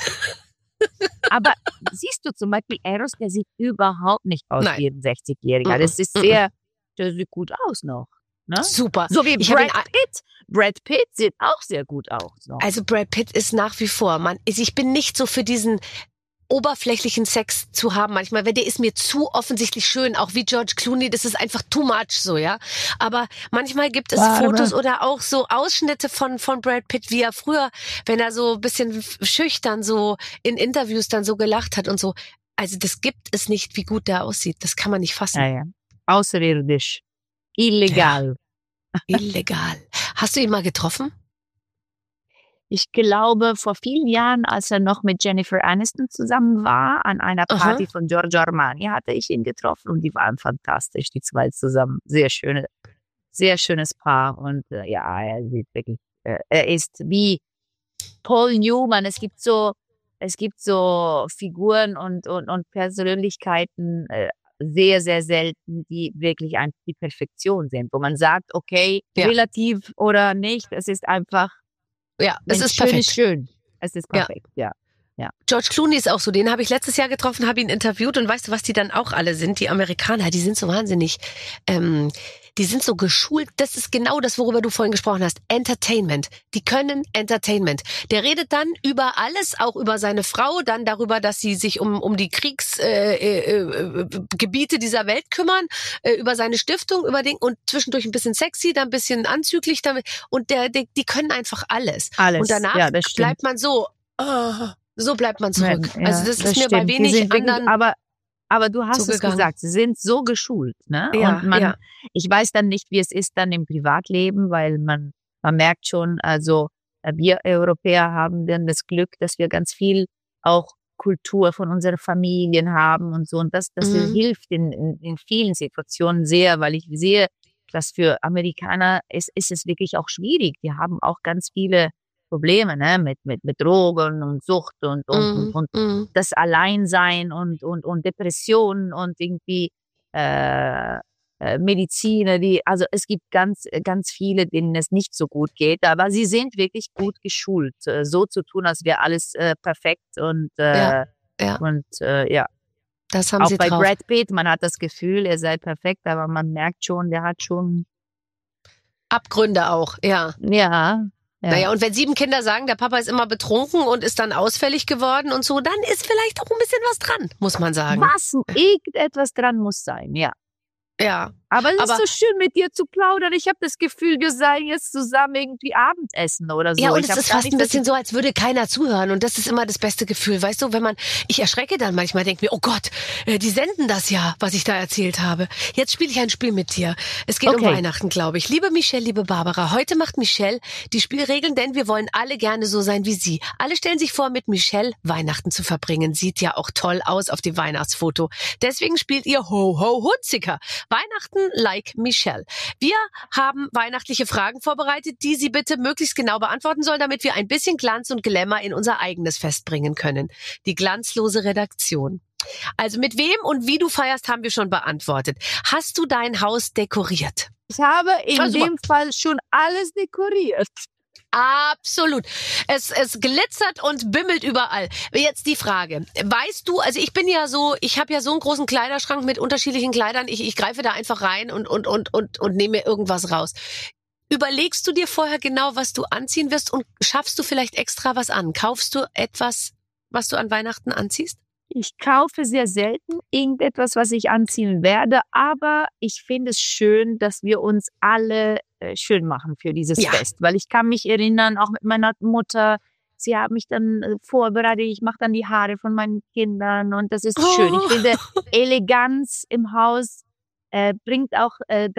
Aber siehst du zum Beispiel Eros, der sieht überhaupt nicht aus Nein. wie ein 60-Jähriger. Mhm. Das ist der sieht gut aus noch. Ne? Super. So wie Ich hab ihn Brad Pitt. Brad Pitt sieht auch sehr gut aus noch. Also Brad Pitt ist nach wie vor, ich bin nicht so für diesen oberflächlichen Sex zu haben manchmal, weil der ist mir zu offensichtlich schön, auch wie George Clooney, das ist einfach too much so, ja. Aber manchmal gibt es Fotos oder auch so Ausschnitte von Brad Pitt, wie er früher, wenn er so ein bisschen schüchtern so in Interviews dann so gelacht hat und so. Also das gibt es nicht, wie gut der aussieht. Das kann man nicht fassen. Ja. Außerirdisch. Illegal. Ja. Illegal. Hast du ihn mal getroffen? Ich glaube, vor vielen Jahren, als er noch mit Jennifer Aniston zusammen war, an einer Party von Giorgio Armani, hatte ich ihn getroffen und die waren fantastisch, die zwei zusammen. Sehr schönes Paar und er sieht wirklich, er ist wie Paul Newman. Es gibt so Figuren und Persönlichkeiten, sehr, sehr selten, die wirklich einfach die Perfektion sind, wo man sagt, okay, relativ oder nicht, es ist einfach, es ist schön perfekt. ist schön. Es ist perfekt, ja. George Clooney ist auch so, den habe ich letztes Jahr getroffen, habe ihn interviewt und weißt du, was die dann auch alle sind? Die Amerikaner, die sind so wahnsinnig, die sind so geschult, das ist genau das, worüber du vorhin gesprochen hast, Entertainment. Die können Entertainment. Der redet dann über alles, auch über seine Frau, dann darüber, dass sie sich um die Kriegsgebiete dieser Welt kümmern, über seine Stiftung, über Ding und zwischendurch ein bisschen sexy, dann ein bisschen anzüglich damit und die können einfach alles. Und danach bleibt man so, so bleibt man zurück. Ja, also das ist mir bei wenig anderen. Aber du hast es gesagt, sie sind so geschult, ne? Ja, und ich weiß dann nicht, wie es ist dann im Privatleben, weil man merkt schon, also wir Europäer haben dann das Glück, dass wir ganz viel auch Kultur von unseren Familien haben und so. Und das hilft in vielen Situationen sehr, weil ich sehe, dass für Amerikaner ist es wirklich auch schwierig. Die haben auch ganz viele Probleme, ne, mit Drogen und Sucht und das Alleinsein und Depressionen und irgendwie Mediziner, also es gibt ganz, ganz viele, denen es nicht so gut geht, aber sie sind wirklich gut geschult, so zu tun, als wäre alles perfekt und das haben auch sie bei drauf. Brad Pitt, man hat das Gefühl, er sei perfekt, aber man merkt schon, der hat schon Abgründe auch, ja. Ja. Naja, und wenn 7 Kinder sagen, der Papa ist immer betrunken und ist dann ausfällig geworden und so, dann ist vielleicht auch ein bisschen was dran, muss man sagen. Irgendetwas dran muss sein, ja. Ja. Aber es ist so schön, mit dir zu plaudern. Ich habe das Gefühl, wir seien jetzt zusammen irgendwie Abendessen oder so. Ja, und es ist fast ein bisschen so, als würde keiner zuhören. Und das ist immer das beste Gefühl. Weißt du, ich erschrecke dann manchmal, denke mir, oh Gott, die senden das ja, was ich da erzählt habe. Jetzt spiele ich ein Spiel mit dir. Es geht um Weihnachten, glaube ich. Liebe Michelle, liebe Barbara, heute macht Michelle die Spielregeln, denn wir wollen alle gerne so sein wie sie. Alle stellen sich vor, mit Michelle Weihnachten zu verbringen. Sieht ja auch toll aus auf dem Weihnachtsfoto. Deswegen spielt ihr Ho, Ho, Hunziker. Weihnachten like Michelle. Wir haben weihnachtliche Fragen vorbereitet, die Sie bitte möglichst genau beantworten sollen, damit wir ein bisschen Glanz und Glamour in unser eigenes Fest bringen können. Die glanzlose Redaktion. Also mit wem und wie du feierst, haben wir schon beantwortet. Hast du dein Haus dekoriert? Ich habe in dem Fall schon alles dekoriert. Absolut. Es glitzert und bimmelt überall. Jetzt die Frage. Weißt du, also ich habe ja so einen großen Kleiderschrank mit unterschiedlichen Kleidern. Ich greife da einfach rein und nehme mir irgendwas raus. Überlegst du dir vorher genau, was du anziehen wirst und schaffst du vielleicht extra was an? Kaufst du etwas, was du an Weihnachten anziehst? Ich kaufe sehr selten irgendetwas, was ich anziehen werde, aber ich finde es schön, dass wir uns alle schön machen für dieses Fest, weil ich kann mich erinnern, auch mit meiner Mutter, sie hat mich dann vorbereitet, ich mache dann die Haare von meinen Kindern und das ist schön. Ich finde, Eleganz im Haus bringt auch,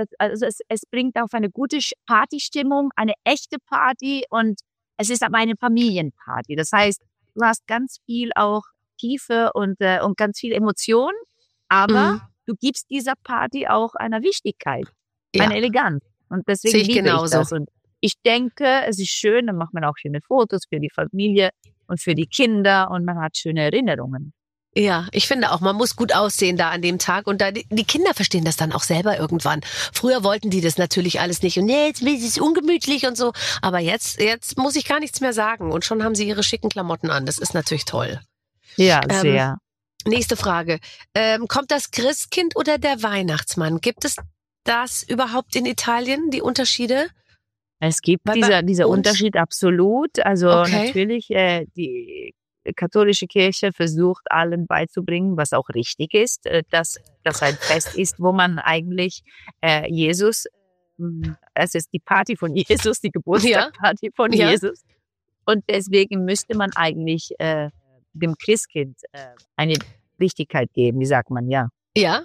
es bringt auch eine gute Partystimmung, eine echte Party und es ist aber eine Familienparty. Das heißt, du hast ganz viel auch Tiefe und ganz viel Emotion, aber du gibst dieser Party auch eine Wichtigkeit, eine Eleganz. Und deswegen liebe ich das. Und ich denke, es ist schön, dann macht man auch schöne Fotos für die Familie und für die Kinder und man hat schöne Erinnerungen. Ja, ich finde auch, man muss gut aussehen da an dem Tag und da die Kinder verstehen das dann auch selber irgendwann. Früher wollten die das natürlich alles nicht und nee, jetzt ist es ungemütlich und so. Aber jetzt muss ich gar nichts mehr sagen und schon haben sie ihre schicken Klamotten an. Das ist natürlich toll. Ja, sehr. Nächste Frage. Kommt das Christkind oder der Weihnachtsmann? Gibt es das überhaupt in Italien, die Unterschiede? Es gibt dieser Unterschied absolut. Also natürlich, die katholische Kirche versucht allen beizubringen, was auch richtig ist, dass das ein Fest ist, wo man eigentlich Jesus, es ist die Party von Jesus, die Geburtstagsparty von Jesus. Und deswegen müsste man eigentlich dem Christkind eine Wichtigkeit geben, wie sagt man, ja. Ja.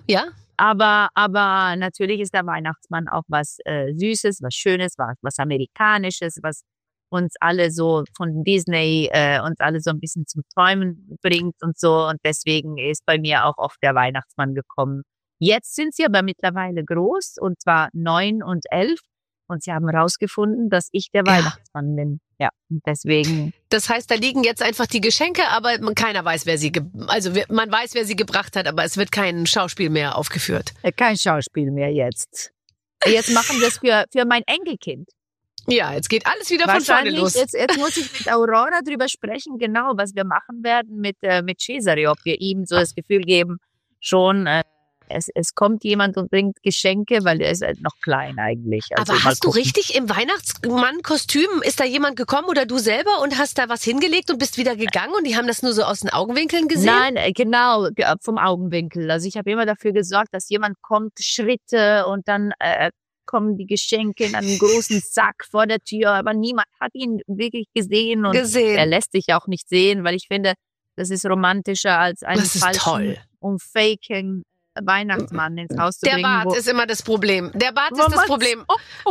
Aber natürlich ist der Weihnachtsmann auch was Süßes, was Schönes, was Amerikanisches, was uns alle so von Disney uns alle so ein bisschen zum Träumen bringt und so. Und deswegen ist bei mir auch oft der Weihnachtsmann gekommen. Jetzt sind sie aber mittlerweile groß, und zwar 9 und 11. Und sie haben herausgefunden, dass ich der Weihnachtsmann bin. Ja, und deswegen. Das heißt, da liegen jetzt einfach die Geschenke, aber keiner weiß, man weiß, wer sie gebracht hat, aber es wird kein Schauspiel mehr aufgeführt. Kein Schauspiel mehr jetzt. Jetzt machen wir es für mein Enkelkind. Ja, jetzt geht alles wieder von vorne los. Jetzt muss ich mit Aurora drüber sprechen, genau, was wir machen werden mit Cesare, ob wir ihm so das Gefühl geben, schon es kommt jemand und bringt Geschenke, weil er ist halt noch klein eigentlich. Also aber hast du richtig im Weihnachtsmann-Kostüm, ist da jemand gekommen oder du selber und hast da was hingelegt und bist wieder gegangen und die haben das nur so aus den Augenwinkeln gesehen? Nein, genau, vom Augenwinkel. Also ich habe immer dafür gesorgt, dass jemand kommt, Schritte und dann kommen die Geschenke in einem großen Sack vor der Tür, aber niemand hat ihn wirklich gesehen und er lässt sich auch nicht sehen, weil ich finde, das ist romantischer als einen falschen und faken Weihnachtsmann ins Haus zu bringen. Der Bart ist immer das Problem. Der Bart ist das Problem.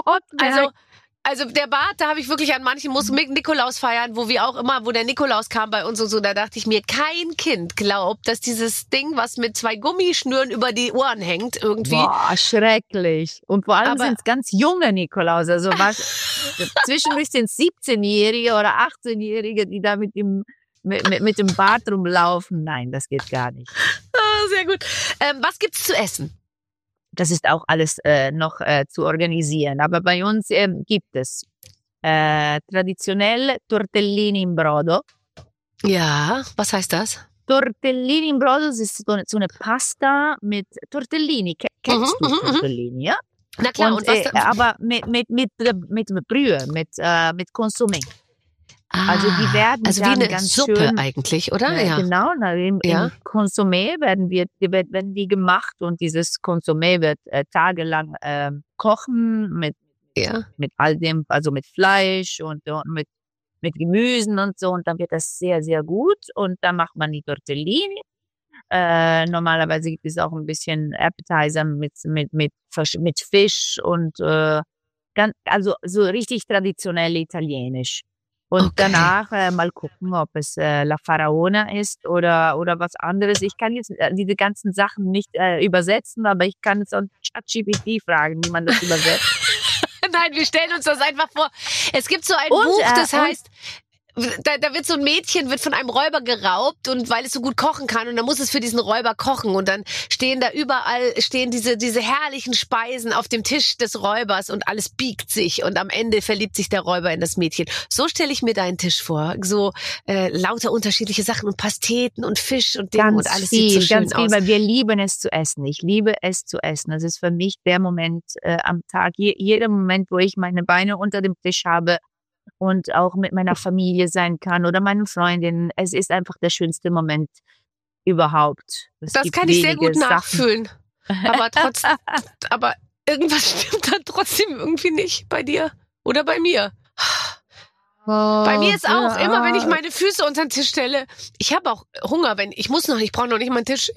Also der Bart, da habe ich wirklich an manchen Nikolaus feiern, wo der Nikolaus kam bei uns und so, da dachte ich mir, kein Kind glaubt, dass dieses Ding, was mit 2 Gummischnüren über die Ohren hängt, irgendwie. Boah, schrecklich. Und vor allem sind es ganz junge Nikolaus. Also zwischendurch sind 17-Jährige oder 18-Jährige, die da mit dem Bart rumlaufen. Nein, das geht gar nicht. Sehr gut. Was gibt's zu essen? Das ist auch alles noch zu organisieren. Aber bei uns gibt es traditionell Tortellini in Brodo. Ja, was heißt das? Tortellini in Brodo, das ist so eine Pasta mit Tortellini. Kennst du Tortellini, ja? Na klar, und was aber mit Brühe, mit Consommé. Also die werden wie eine ganz Suppe schön, eigentlich, oder? Ja. Genau, im Consommé werden die gemacht und dieses Consommé wird tagelang kochen mit all dem, also mit Fleisch und mit Gemüsen und so, und dann wird das sehr, sehr gut und dann macht man die Tortellini. Normalerweise gibt es auch ein bisschen Appetizer mit Fisch und also so richtig traditionell italienisch. Und danach mal gucken, ob es La Faraona ist oder was anderes. Ich kann jetzt diese ganzen Sachen nicht übersetzen, aber ich kann es an ChatGPT fragen, wie man das übersetzt. Nein, wir stellen uns das einfach vor. Es gibt so ein Buch, das heißt, da wird so ein Mädchen, wird von einem Räuber geraubt und weil es so gut kochen kann und dann muss es für diesen Räuber kochen und dann stehen da überall diese herrlichen Speisen auf dem Tisch des Räubers und alles biegt sich und am Ende verliebt sich der Räuber in das Mädchen. So stelle ich mir deinen Tisch vor. So lauter unterschiedliche Sachen und Pasteten und Fisch und Dinge und alles sieht so schön aus. Weil wir lieben es zu essen. Ich liebe es zu essen. Das ist für mich der Moment am Tag. Jeder Moment, wo ich meine Beine unter dem Tisch habe und auch mit meiner Familie sein kann oder meinen Freundinnen. Es ist einfach der schönste Moment überhaupt. Das kann ich sehr gut nachfühlen. Aber irgendwas stimmt dann trotzdem irgendwie nicht bei dir oder bei mir. Bei mir ist auch, immer wenn ich meine Füße unter den Tisch stelle, ich habe auch Hunger, ich brauche noch nicht meinen Tisch.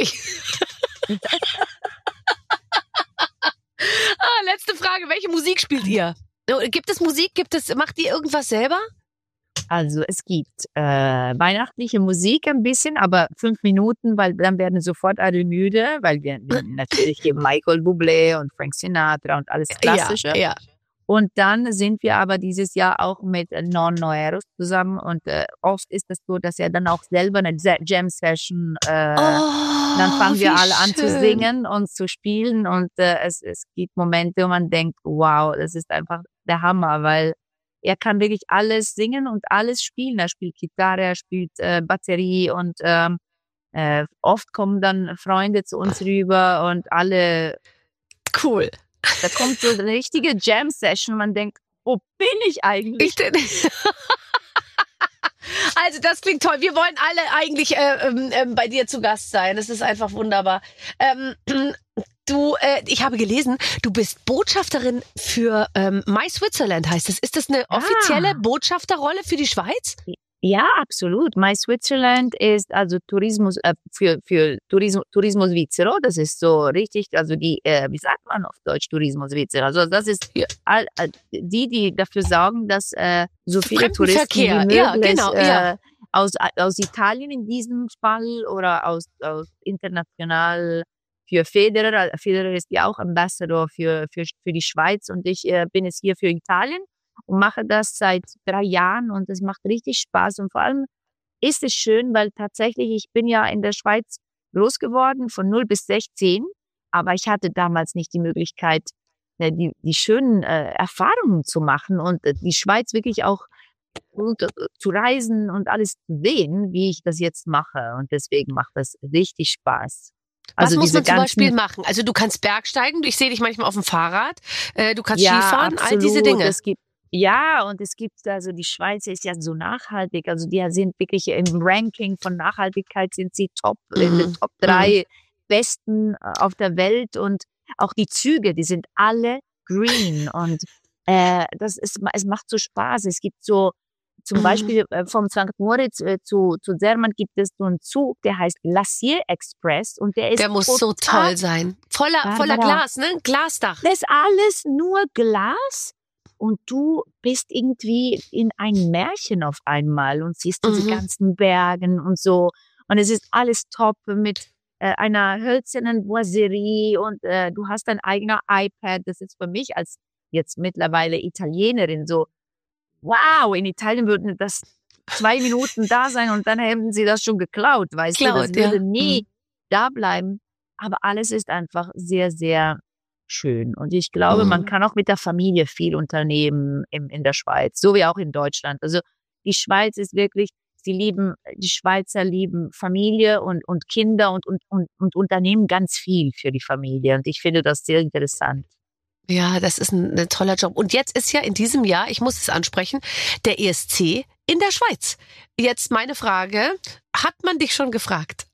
Letzte Frage, welche Musik spielt ihr? Gibt es Musik? Macht ihr irgendwas selber? Also es gibt weihnachtliche Musik ein bisschen, aber 5 Minuten, weil dann werden sofort alle müde, weil wir natürlich hier Michael Bublé und Frank Sinatra und alles Klassische. Ja. Und dann sind wir aber dieses Jahr auch mit Non Noeros zusammen und oft ist es so, dass er dann auch selber eine Jam-Session, dann fangen wir alle an zu singen und zu spielen und es gibt Momente, wo man denkt, wow, das ist einfach der Hammer, weil er kann wirklich alles singen und alles spielen. Er spielt Gitarre, er spielt Batterie und oft kommen dann Freunde zu uns rüber und alle... Cool. Da kommt so eine richtige Jam-Session und man denkt, wo bin ich eigentlich? Also das klingt toll. Wir wollen alle eigentlich bei dir zu Gast sein. Das ist einfach wunderbar. Ich habe gelesen, du bist Botschafterin für My Switzerland, heißt das. Ist das eine offizielle Botschafterrolle für die Schweiz? Ja, absolut. My Switzerland ist also Tourismus für Tourismus Svizzero. Das ist so richtig, also die, wie sagt man auf Deutsch, Tourismus Svizzero? Also das ist die dafür sorgen, dass so viele Touristen wie möglich aus Italien in diesem Fall oder aus international für Federer. Federer ist ja auch Ambassador für die Schweiz und ich bin jetzt hier für Italien und mache das seit 3 Jahren und es macht richtig Spaß und vor allem ist es schön, weil tatsächlich, ich bin ja in der Schweiz groß geworden von 0 bis 16, aber ich hatte damals nicht die Möglichkeit, die schönen Erfahrungen zu machen und die Schweiz wirklich auch zu reisen und alles zu sehen, wie ich das jetzt mache und deswegen macht das richtig Spaß. Was muss man zum Beispiel machen? Also du kannst Bergsteigen, ich sehe dich manchmal auf dem Fahrrad, du kannst Skifahren, all diese Dinge. Und es gibt, also die Schweiz ist ja so nachhaltig, also die sind wirklich im Ranking von Nachhaltigkeit sind sie in den Top 3 besten auf der Welt und auch die Züge, die sind alle green und es macht so Spaß. Es gibt so zum Beispiel vom St. Moritz zu Zermatt gibt es so einen Zug, der heißt Glacier Express und der muss so toll sein. Voller Glas, ne? Glasdach. Das ist alles nur Glas. Und du bist irgendwie in ein Märchen auf einmal und siehst diese ganzen Bergen und so. Und es ist alles top mit einer hölzernen Boiserie und du hast dein eigener iPad. Das ist für mich als jetzt mittlerweile Italienerin so, wow, in Italien würden das 2 Minuten da sein und dann hätten sie das schon geklaut, weißt du? Das würde nie da bleiben. Aber alles ist einfach sehr, sehr schön. Und ich glaube, man kann auch mit der Familie viel unternehmen in der Schweiz, so wie auch in Deutschland. Also die Schweiz ist wirklich, die Schweizer lieben Familie und Kinder und unternehmen ganz viel für die Familie. Und ich finde das sehr interessant. Ja, das ist ein toller Job. Und jetzt ist ja in diesem Jahr, ich muss es ansprechen, der ESC in der Schweiz. Jetzt meine Frage, hat man dich schon gefragt?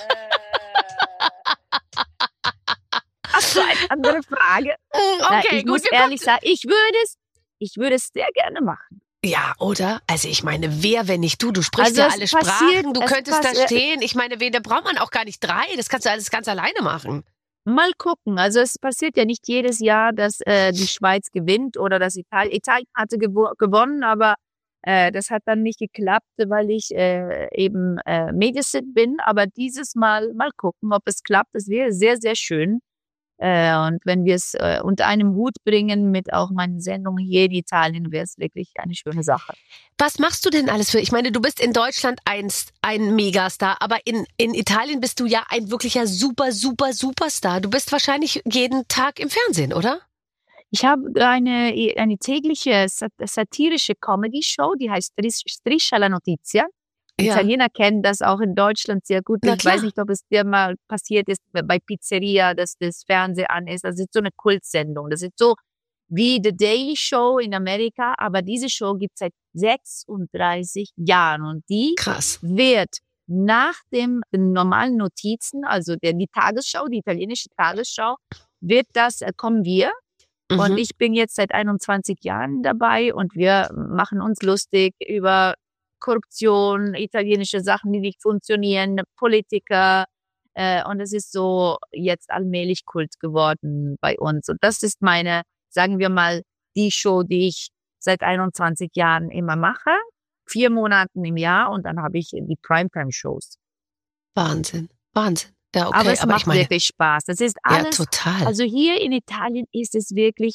Ach so, eine andere Frage. Okay, ich muss ehrlich sagen, ich würde es sehr gerne machen. Ja, oder? Also ich meine, wer, wenn nicht du? Du sprichst ja alle Sprachen, du könntest da stehen. Ich meine, da braucht man auch gar nicht 3. Das kannst du alles ganz alleine machen. Mal gucken. Also es passiert ja nicht jedes Jahr, dass die Schweiz gewinnt oder dass Italien hatte gewonnen, aber das hat dann nicht geklappt, weil ich eben Mediasit bin. Aber dieses Mal gucken, ob es klappt. Das wäre sehr, sehr schön. Und wenn wir es unter einem Hut bringen mit auch meinen Sendungen hier in Italien, wäre es wirklich eine schöne Sache. Was machst du denn alles für? Ich meine, du bist in Deutschland ein Megastar, aber in Italien bist du ja ein wirklicher Superstar. Du bist wahrscheinlich jeden Tag im Fernsehen, oder? Ich habe eine tägliche satirische Comedy-Show, die heißt Striscia la Notizia. Ja. Italiener kennen das auch in Deutschland sehr gut. Ich weiß nicht, ob es dir mal passiert ist bei Pizzeria, dass das Fernsehen an ist. Das ist so eine Kultsendung. Das ist so wie The Daily Show in Amerika, aber diese Show gibt es seit 36 Jahren und die wird nach den normalen Notizen, also die Tagesschau, die italienische Tagesschau, kommen wir. Und ich bin jetzt seit 21 Jahren dabei und wir machen uns lustig über Korruption, italienische Sachen, die nicht funktionieren, Politiker. Und es ist so jetzt allmählich Kult geworden bei uns. Und das ist meine, sagen wir mal, die Show, die ich seit 21 Jahren immer mache. 4 Monaten im Jahr und dann habe ich die Primetime-Shows. Wahnsinn. Ja, okay, aber es macht wirklich Spaß. Das ist alles. Ja, total. Also hier in Italien ist es wirklich,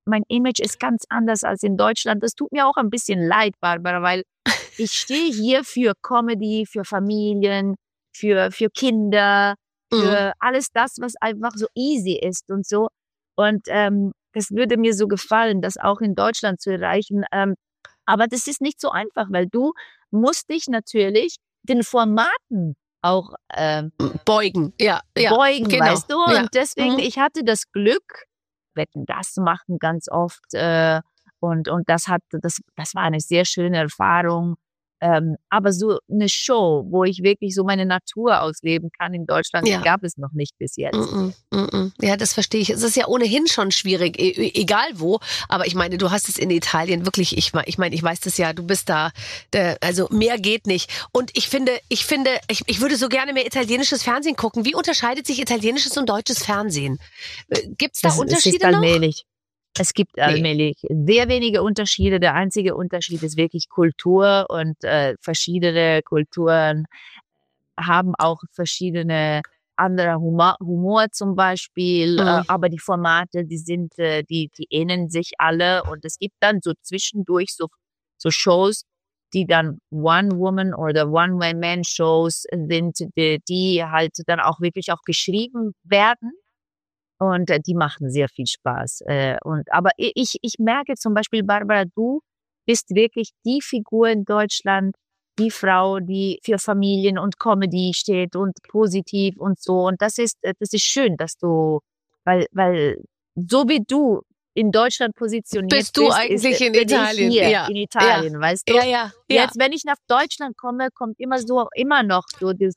mein Image ist ganz anders als in Deutschland. Das tut mir auch ein bisschen leid, Barbara, weil ich stehe hier für Comedy, für Familien, für Kinder, für alles das, was einfach so easy ist und so. Und das würde mir so gefallen, das auch in Deutschland zu erreichen. Aber das ist nicht so einfach, weil du musst dich natürlich den Formaten auch beugen, beugen, genau. weißt du? Und deswegen, Mhm. ich hatte das Glück, Wetten, das machen ganz oft und das war eine sehr schöne Erfahrung. Aber so eine Show, wo ich wirklich so meine Natur ausleben kann in Deutschland, Ja. gab es noch nicht bis jetzt. Ja, das verstehe ich. Es ist ja ohnehin schon schwierig, egal wo. Aber ich meine, du hast es in Italien wirklich, ich meine, ich weiß das ja, du bist da, also mehr geht nicht. Und ich finde, ich würde so gerne mehr italienisches Fernsehen gucken. Wie unterscheidet sich italienisches und deutsches Fernsehen? Gibt's da Unterschiede noch? Es gibt allmählich sehr wenige Unterschiede. Der einzige Unterschied ist wirklich Kultur und verschiedene Kulturen haben auch verschiedene andere Humor zum Beispiel, aber die Formate, die ähneln sich alle und es gibt dann so zwischendurch so Shows, die dann One-Woman- oder One-Man-Shows sind, die halt dann auch wirklich auch geschrieben werden. Und die machen sehr viel Spaß. Aber ich merke zum Beispiel, Barbara, du bist wirklich die Figur in Deutschland, die Frau, die für Familien und Comedy steht und positiv und so. Und das ist schön, dass du, weil so wie du in Deutschland positioniert bist du eigentlich in Italien? In Italien, weißt du? Ja. Jetzt, wenn ich nach Deutschland komme, kommt immer noch so das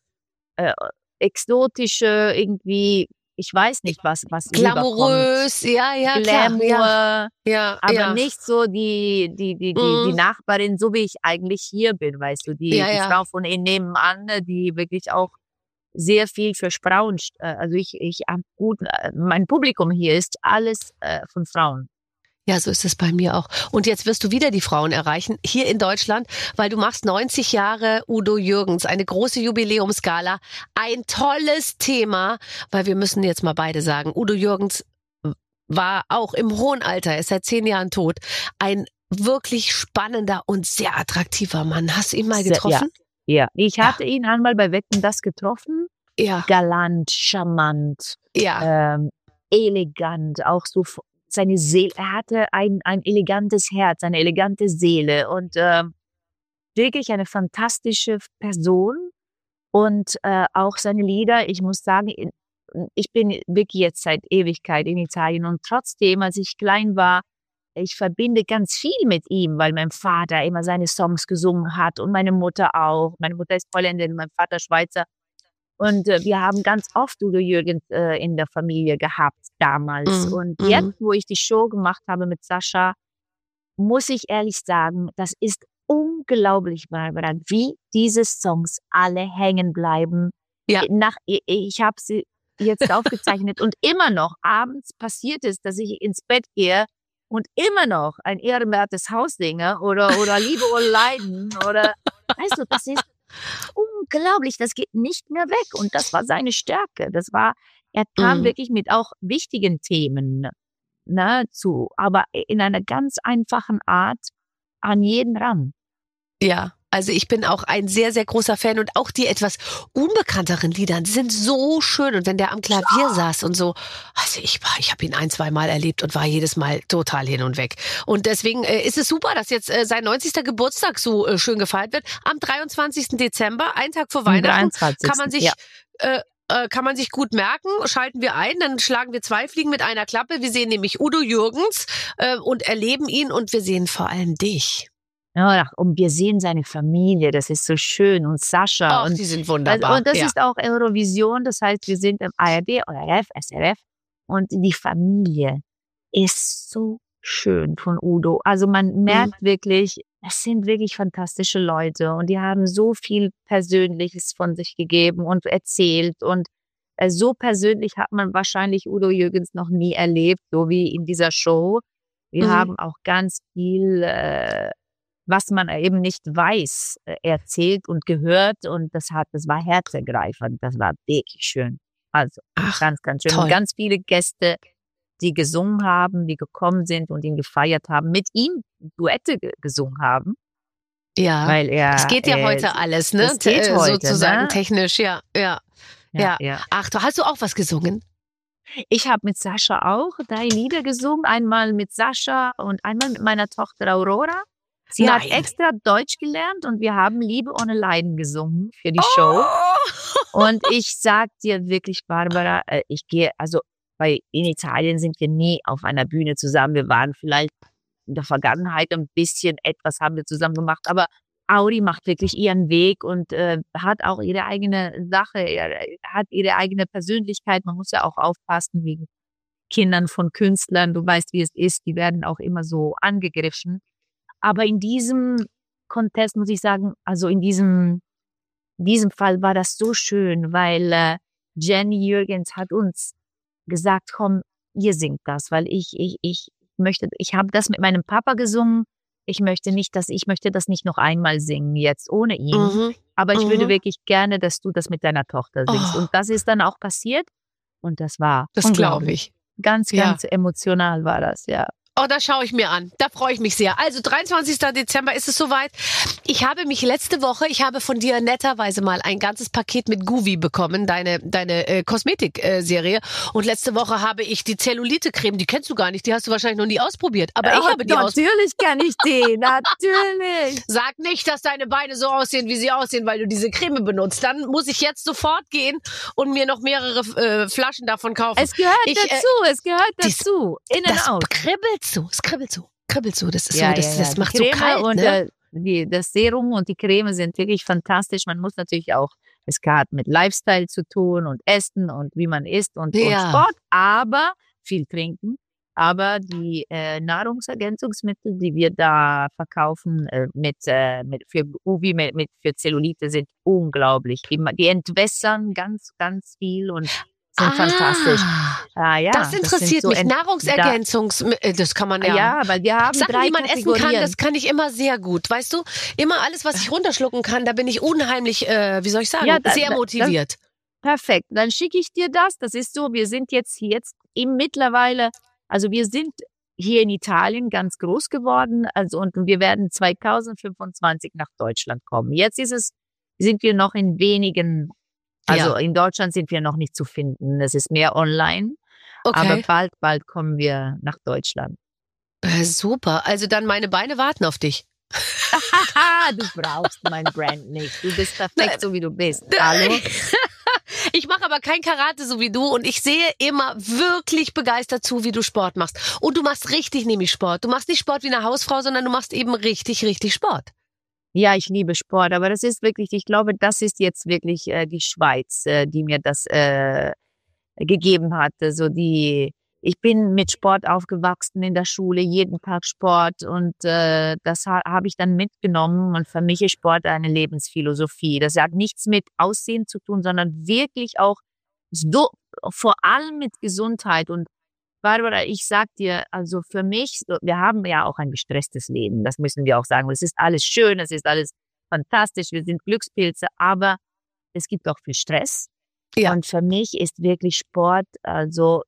exotische irgendwie. Ich weiß nicht, was glamourös, ja, Glamour, ja, aber nicht so die Nachbarin, so wie ich eigentlich hier bin, weißt du, die Frau von nebenan, die wirklich auch sehr viel für Frauen, also mein Publikum hier ist alles von Frauen. Ja, so ist es bei mir auch. Und jetzt wirst du wieder die Frauen erreichen, hier in Deutschland, weil du machst 90 Jahre Udo Jürgens, eine große Jubiläumsgala. Ein tolles Thema, weil wir müssen jetzt mal beide sagen, Udo Jürgens war auch im hohen Alter, er ist seit 10 Jahren tot, ein wirklich spannender und sehr attraktiver Mann. Hast du ihn mal getroffen? Ja. Ich hatte ihn einmal bei Wetten, das getroffen. Ja. Galant, charmant, elegant, auch so seine Seele, er hatte ein elegantes Herz, eine elegante Seele und wirklich eine fantastische Person und auch seine Lieder, ich muss sagen, ich bin wirklich jetzt seit Ewigkeit in Italien und trotzdem, als ich klein war, ich verbinde ganz viel mit ihm, weil mein Vater immer seine Songs gesungen hat und meine Mutter auch. Meine Mutter ist Holländerin, mein Vater Schweizer. Und wir haben ganz oft Udo Jürgens in der Familie gehabt damals. Und jetzt, wo ich die Show gemacht habe mit Sascha, muss ich ehrlich sagen, das ist unglaublich, Barbara, wie diese Songs alle hängen bleiben. Ja. Ich habe sie jetzt aufgezeichnet und immer noch abends passiert es, dass ich ins Bett gehe und immer noch ein ehrenwertes Haus singe oder Liebe oder Leiden oder, weißt du, das ist unglaublich, das geht nicht mehr weg und das war seine Stärke. Er kam wirklich mit auch wichtigen Themen aber in einer ganz einfachen Art an jeden ran. Ja, also ich bin auch ein sehr, sehr großer Fan und auch die etwas unbekannteren Lieder, die sind so schön und wenn der am Klavier saß und so, also ich habe ihn 1-2 Mal erlebt und war jedes Mal total hin und weg. Und deswegen ist es super, dass jetzt sein 90. Geburtstag so schön gefeiert wird. Am 23. Dezember, einen Tag vor Weihnachten, 23. kann man sich gut merken, schalten wir ein, dann schlagen wir 2 Fliegen mit einer Klappe. Wir sehen nämlich Udo Jürgens und erleben ihn und wir sehen vor allem dich. Ja, und wir sehen seine Familie, das ist so schön und Sascha. Und die sind wunderbar. Und das ist auch Eurovision, das heißt, wir sind im ARD, ORF, SRF und die Familie ist so schön von Udo. Also man merkt wirklich, es sind wirklich fantastische Leute und die haben so viel Persönliches von sich gegeben und erzählt und so persönlich hat man wahrscheinlich Udo Jürgens noch nie erlebt, so wie in dieser Show. Wir haben auch ganz viel was man eben nicht weiß, erzählt und gehört und das war herzergreifend, das war wirklich schön. Also ganz, ganz schön. Toll. Und ganz viele Gäste, die gesungen haben, die gekommen sind und ihn gefeiert haben, mit ihm Duette gesungen haben. Ja, Weil es geht ja heute alles, ne? das geht heute, sozusagen ne? technisch, ja. Ach, hast du auch was gesungen? Ich habe mit Sascha auch 3 Lieder gesungen. Einmal mit Sascha und einmal mit meiner Tochter Aurora. Sie hat Nein. extra Deutsch gelernt und wir haben Liebe ohne Leiden gesungen für die Show. Und ich sag dir wirklich, Barbara, in Italien sind wir nie auf einer Bühne zusammen. Wir waren vielleicht in der Vergangenheit ein bisschen etwas haben wir zusammen gemacht, aber Auri macht wirklich ihren Weg und hat auch ihre eigene Sache, hat ihre eigene Persönlichkeit. Man muss ja auch aufpassen wegen Kindern von Künstlern. Du weißt, wie es ist. Die werden auch immer so angegriffen. Aber in diesem Contest muss ich sagen, also in diesem Fall war das so schön, weil Jenny Jürgens hat uns gesagt, komm, ihr singt das, weil ich habe das mit meinem Papa gesungen. Ich möchte das nicht noch einmal singen jetzt ohne ihn. Aber ich würde wirklich gerne, dass du das mit deiner Tochter singst. Und das ist dann auch passiert. Und das war Das glaube ich. Ganz emotional war das, ja. Oh, das schaue ich mir an. Da freue ich mich sehr. Also 23. Dezember ist es soweit. Ich habe mich letzte Woche, von dir netterweise mal ein ganzes Paket mit Guvi bekommen, deine Kosmetik-Serie. Und letzte Woche habe ich die Zellulite-Creme, die kennst du gar nicht, die hast du wahrscheinlich noch nie ausprobiert. Aber ich habe die Natürlich kann ich die, natürlich. Sag nicht, dass deine Beine so aussehen, wie sie aussehen, weil du diese Creme benutzt. Dann muss ich jetzt sofort gehen und mir noch mehrere Flaschen davon kaufen. Es gehört dazu. In und out. Es kribbelt so. Das ist Ja, das macht die so Creme kalt, und ne? Das Serum und die Creme sind wirklich fantastisch. Man muss natürlich auch, es hat mit Lifestyle zu tun und Essen und wie man isst und Sport, aber viel trinken. Aber die Nahrungsergänzungsmittel, die wir da verkaufen für Zellulite, sind unglaublich. Die entwässern ganz, ganz viel und sind fantastisch. Das interessiert mich. Nahrungsergänzungsmittel, das kann man ja. Ja, weil wir haben Sachen, 3 die man essen Kategorien. kann, das kann ich immer sehr gut. Weißt du, immer alles, was ich runterschlucken kann, da bin ich unheimlich, sehr motiviert. Perfekt. Dann schicke ich dir das. Das ist so, wir sind jetzt mittlerweile, also wir sind hier in Italien ganz groß geworden, und wir werden 2025 nach Deutschland kommen. Jetzt sind wir noch in wenigen. Also in Deutschland sind wir noch nicht zu finden. Es ist mehr online. Okay. Aber bald kommen wir nach Deutschland. Super. Also dann meine Beine warten auf dich. Du brauchst mein Brand nicht. Du bist perfekt, so wie du bist. Hallo? Ich mache aber kein Karate so wie du und ich sehe immer wirklich begeistert zu, wie du Sport machst. Und du machst richtig nämlich Sport. Du machst nicht Sport wie eine Hausfrau, sondern du machst eben richtig, richtig Sport. Ja, ich liebe Sport, aber das ist wirklich, ich glaube, das ist jetzt wirklich die Schweiz, die mir das gegeben hat. Also ich bin mit Sport aufgewachsen in der Schule, jeden Tag Sport und das habe ich dann mitgenommen und für mich ist Sport eine Lebensphilosophie. Das hat nichts mit Aussehen zu tun, sondern wirklich auch so, vor allem mit Gesundheit. Und Barbara, ich sag dir, also für mich, wir haben ja auch ein gestresstes Leben, das müssen wir auch sagen. Es ist alles schön, es ist alles fantastisch, wir sind Glückspilze, aber es gibt auch viel Stress. Ja. Und für mich ist wirklich Sport, also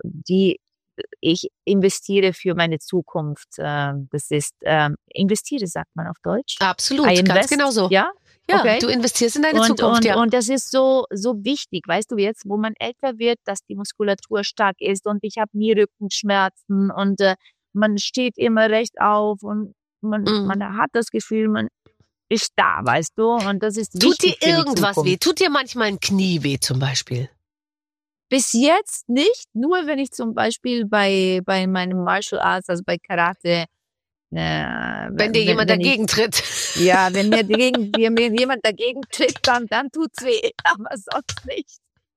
ich investiere für meine Zukunft. Das ist, investiere, sagt man auf Deutsch. Absolut, ganz genau so. Ja? Ja, okay. Du investierst in deine Zukunft, ja. Und das ist so wichtig, weißt du, jetzt, wo man älter wird, dass die Muskulatur stark ist und ich habe nie Rückenschmerzen und man steht immer recht auf und man hat das Gefühl, man ist da, weißt du, und das ist wichtig. Tut dir irgendwas weh? Tut dir manchmal ein Knie weh zum Beispiel? Bis jetzt nicht, nur wenn ich zum Beispiel bei meinem Martial Arts, also bei Karate, wenn dir jemand dagegen tritt. Ja, wenn mir jemand dagegen tritt, dann tut's weh, aber sonst nicht.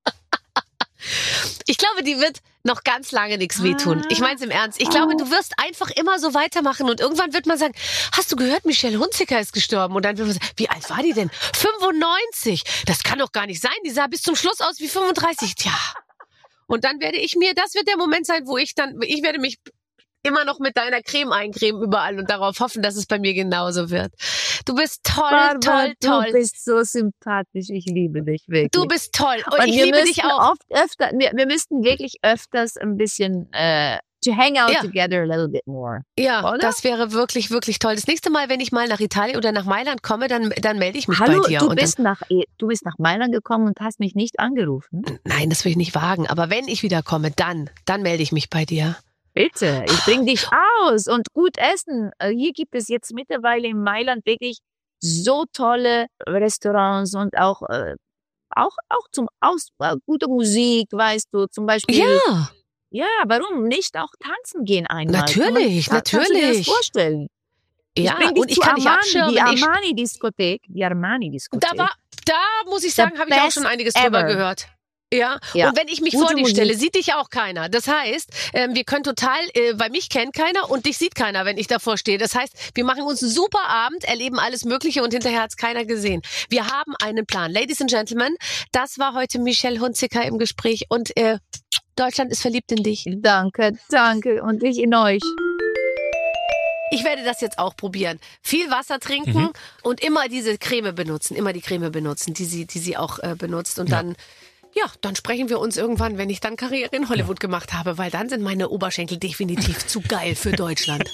Ich glaube, die wird noch ganz lange nichts wehtun. Ich meine es im Ernst. Ich glaube, du wirst einfach immer so weitermachen und irgendwann wird man sagen, hast du gehört, Michelle Hunziker ist gestorben? Und dann wird man sagen, wie alt war die denn? 95. Das kann doch gar nicht sein. Die sah bis zum Schluss aus wie 35. Tja. Und dann das wird der Moment sein, wo ich werde mich immer noch mit deiner Creme eincremen überall und darauf hoffen, dass es bei mir genauso wird. Du bist toll, Barbara, toll. Du bist so sympathisch. Ich liebe dich wirklich. Du bist toll. Und ich wir liebe dich auch. Wir müssten wirklich öfters ein bisschen to hang out together a little bit more. Ja, oder? Das wäre wirklich, wirklich toll. Das nächste Mal, wenn ich mal nach Italien oder nach Mailand komme, dann melde ich mich bei dir. Du bist nach Mailand gekommen und hast mich nicht angerufen? Nein, das will ich nicht wagen. Aber wenn ich wieder komme, dann melde ich mich bei dir. Bitte, ich bring dich aus und gut essen. Hier gibt es jetzt mittlerweile in Mailand wirklich so tolle Restaurants und auch zum gute Musik, weißt du, zum Beispiel. Ja. Ja, warum nicht auch tanzen gehen einmal? Natürlich. Kannst du dir das vorstellen? Ja, und ich kann dich abschirmen. Die Armani-Diskothek. Da muss ich sagen, habe ich auch schon einiges drüber gehört. Ja, und wenn ich mich vor dir stelle, sieht dich auch keiner. Das heißt, wir können total, weil mich kennt keiner und dich sieht keiner, wenn ich davor stehe. Das heißt, wir machen uns einen super Abend, erleben alles Mögliche und hinterher hat es keiner gesehen. Wir haben einen Plan. Ladies and Gentlemen, das war heute Michelle Hunziker im Gespräch und Deutschland ist verliebt in dich. Danke und ich in euch. Ich werde das jetzt auch probieren. Viel Wasser trinken und immer diese Creme benutzen, die sie auch benutzt und dann sprechen wir uns irgendwann, wenn ich dann Karriere in Hollywood gemacht habe, weil dann sind meine Oberschenkel definitiv zu geil für Deutschland.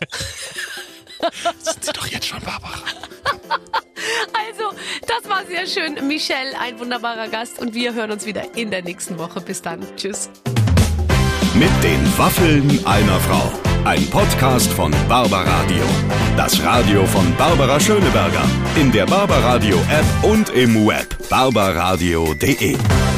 Sind sie doch jetzt schon, Barbara. Also, das war sehr schön. Michelle, ein wunderbarer Gast und wir hören uns wieder in der nächsten Woche. Bis dann. Tschüss. Mit den Waffeln einer Frau. Ein Podcast von Barbaradio. Das Radio von Barbara Schöneberger. In der Barbaradio App und im Web barbaradio.de.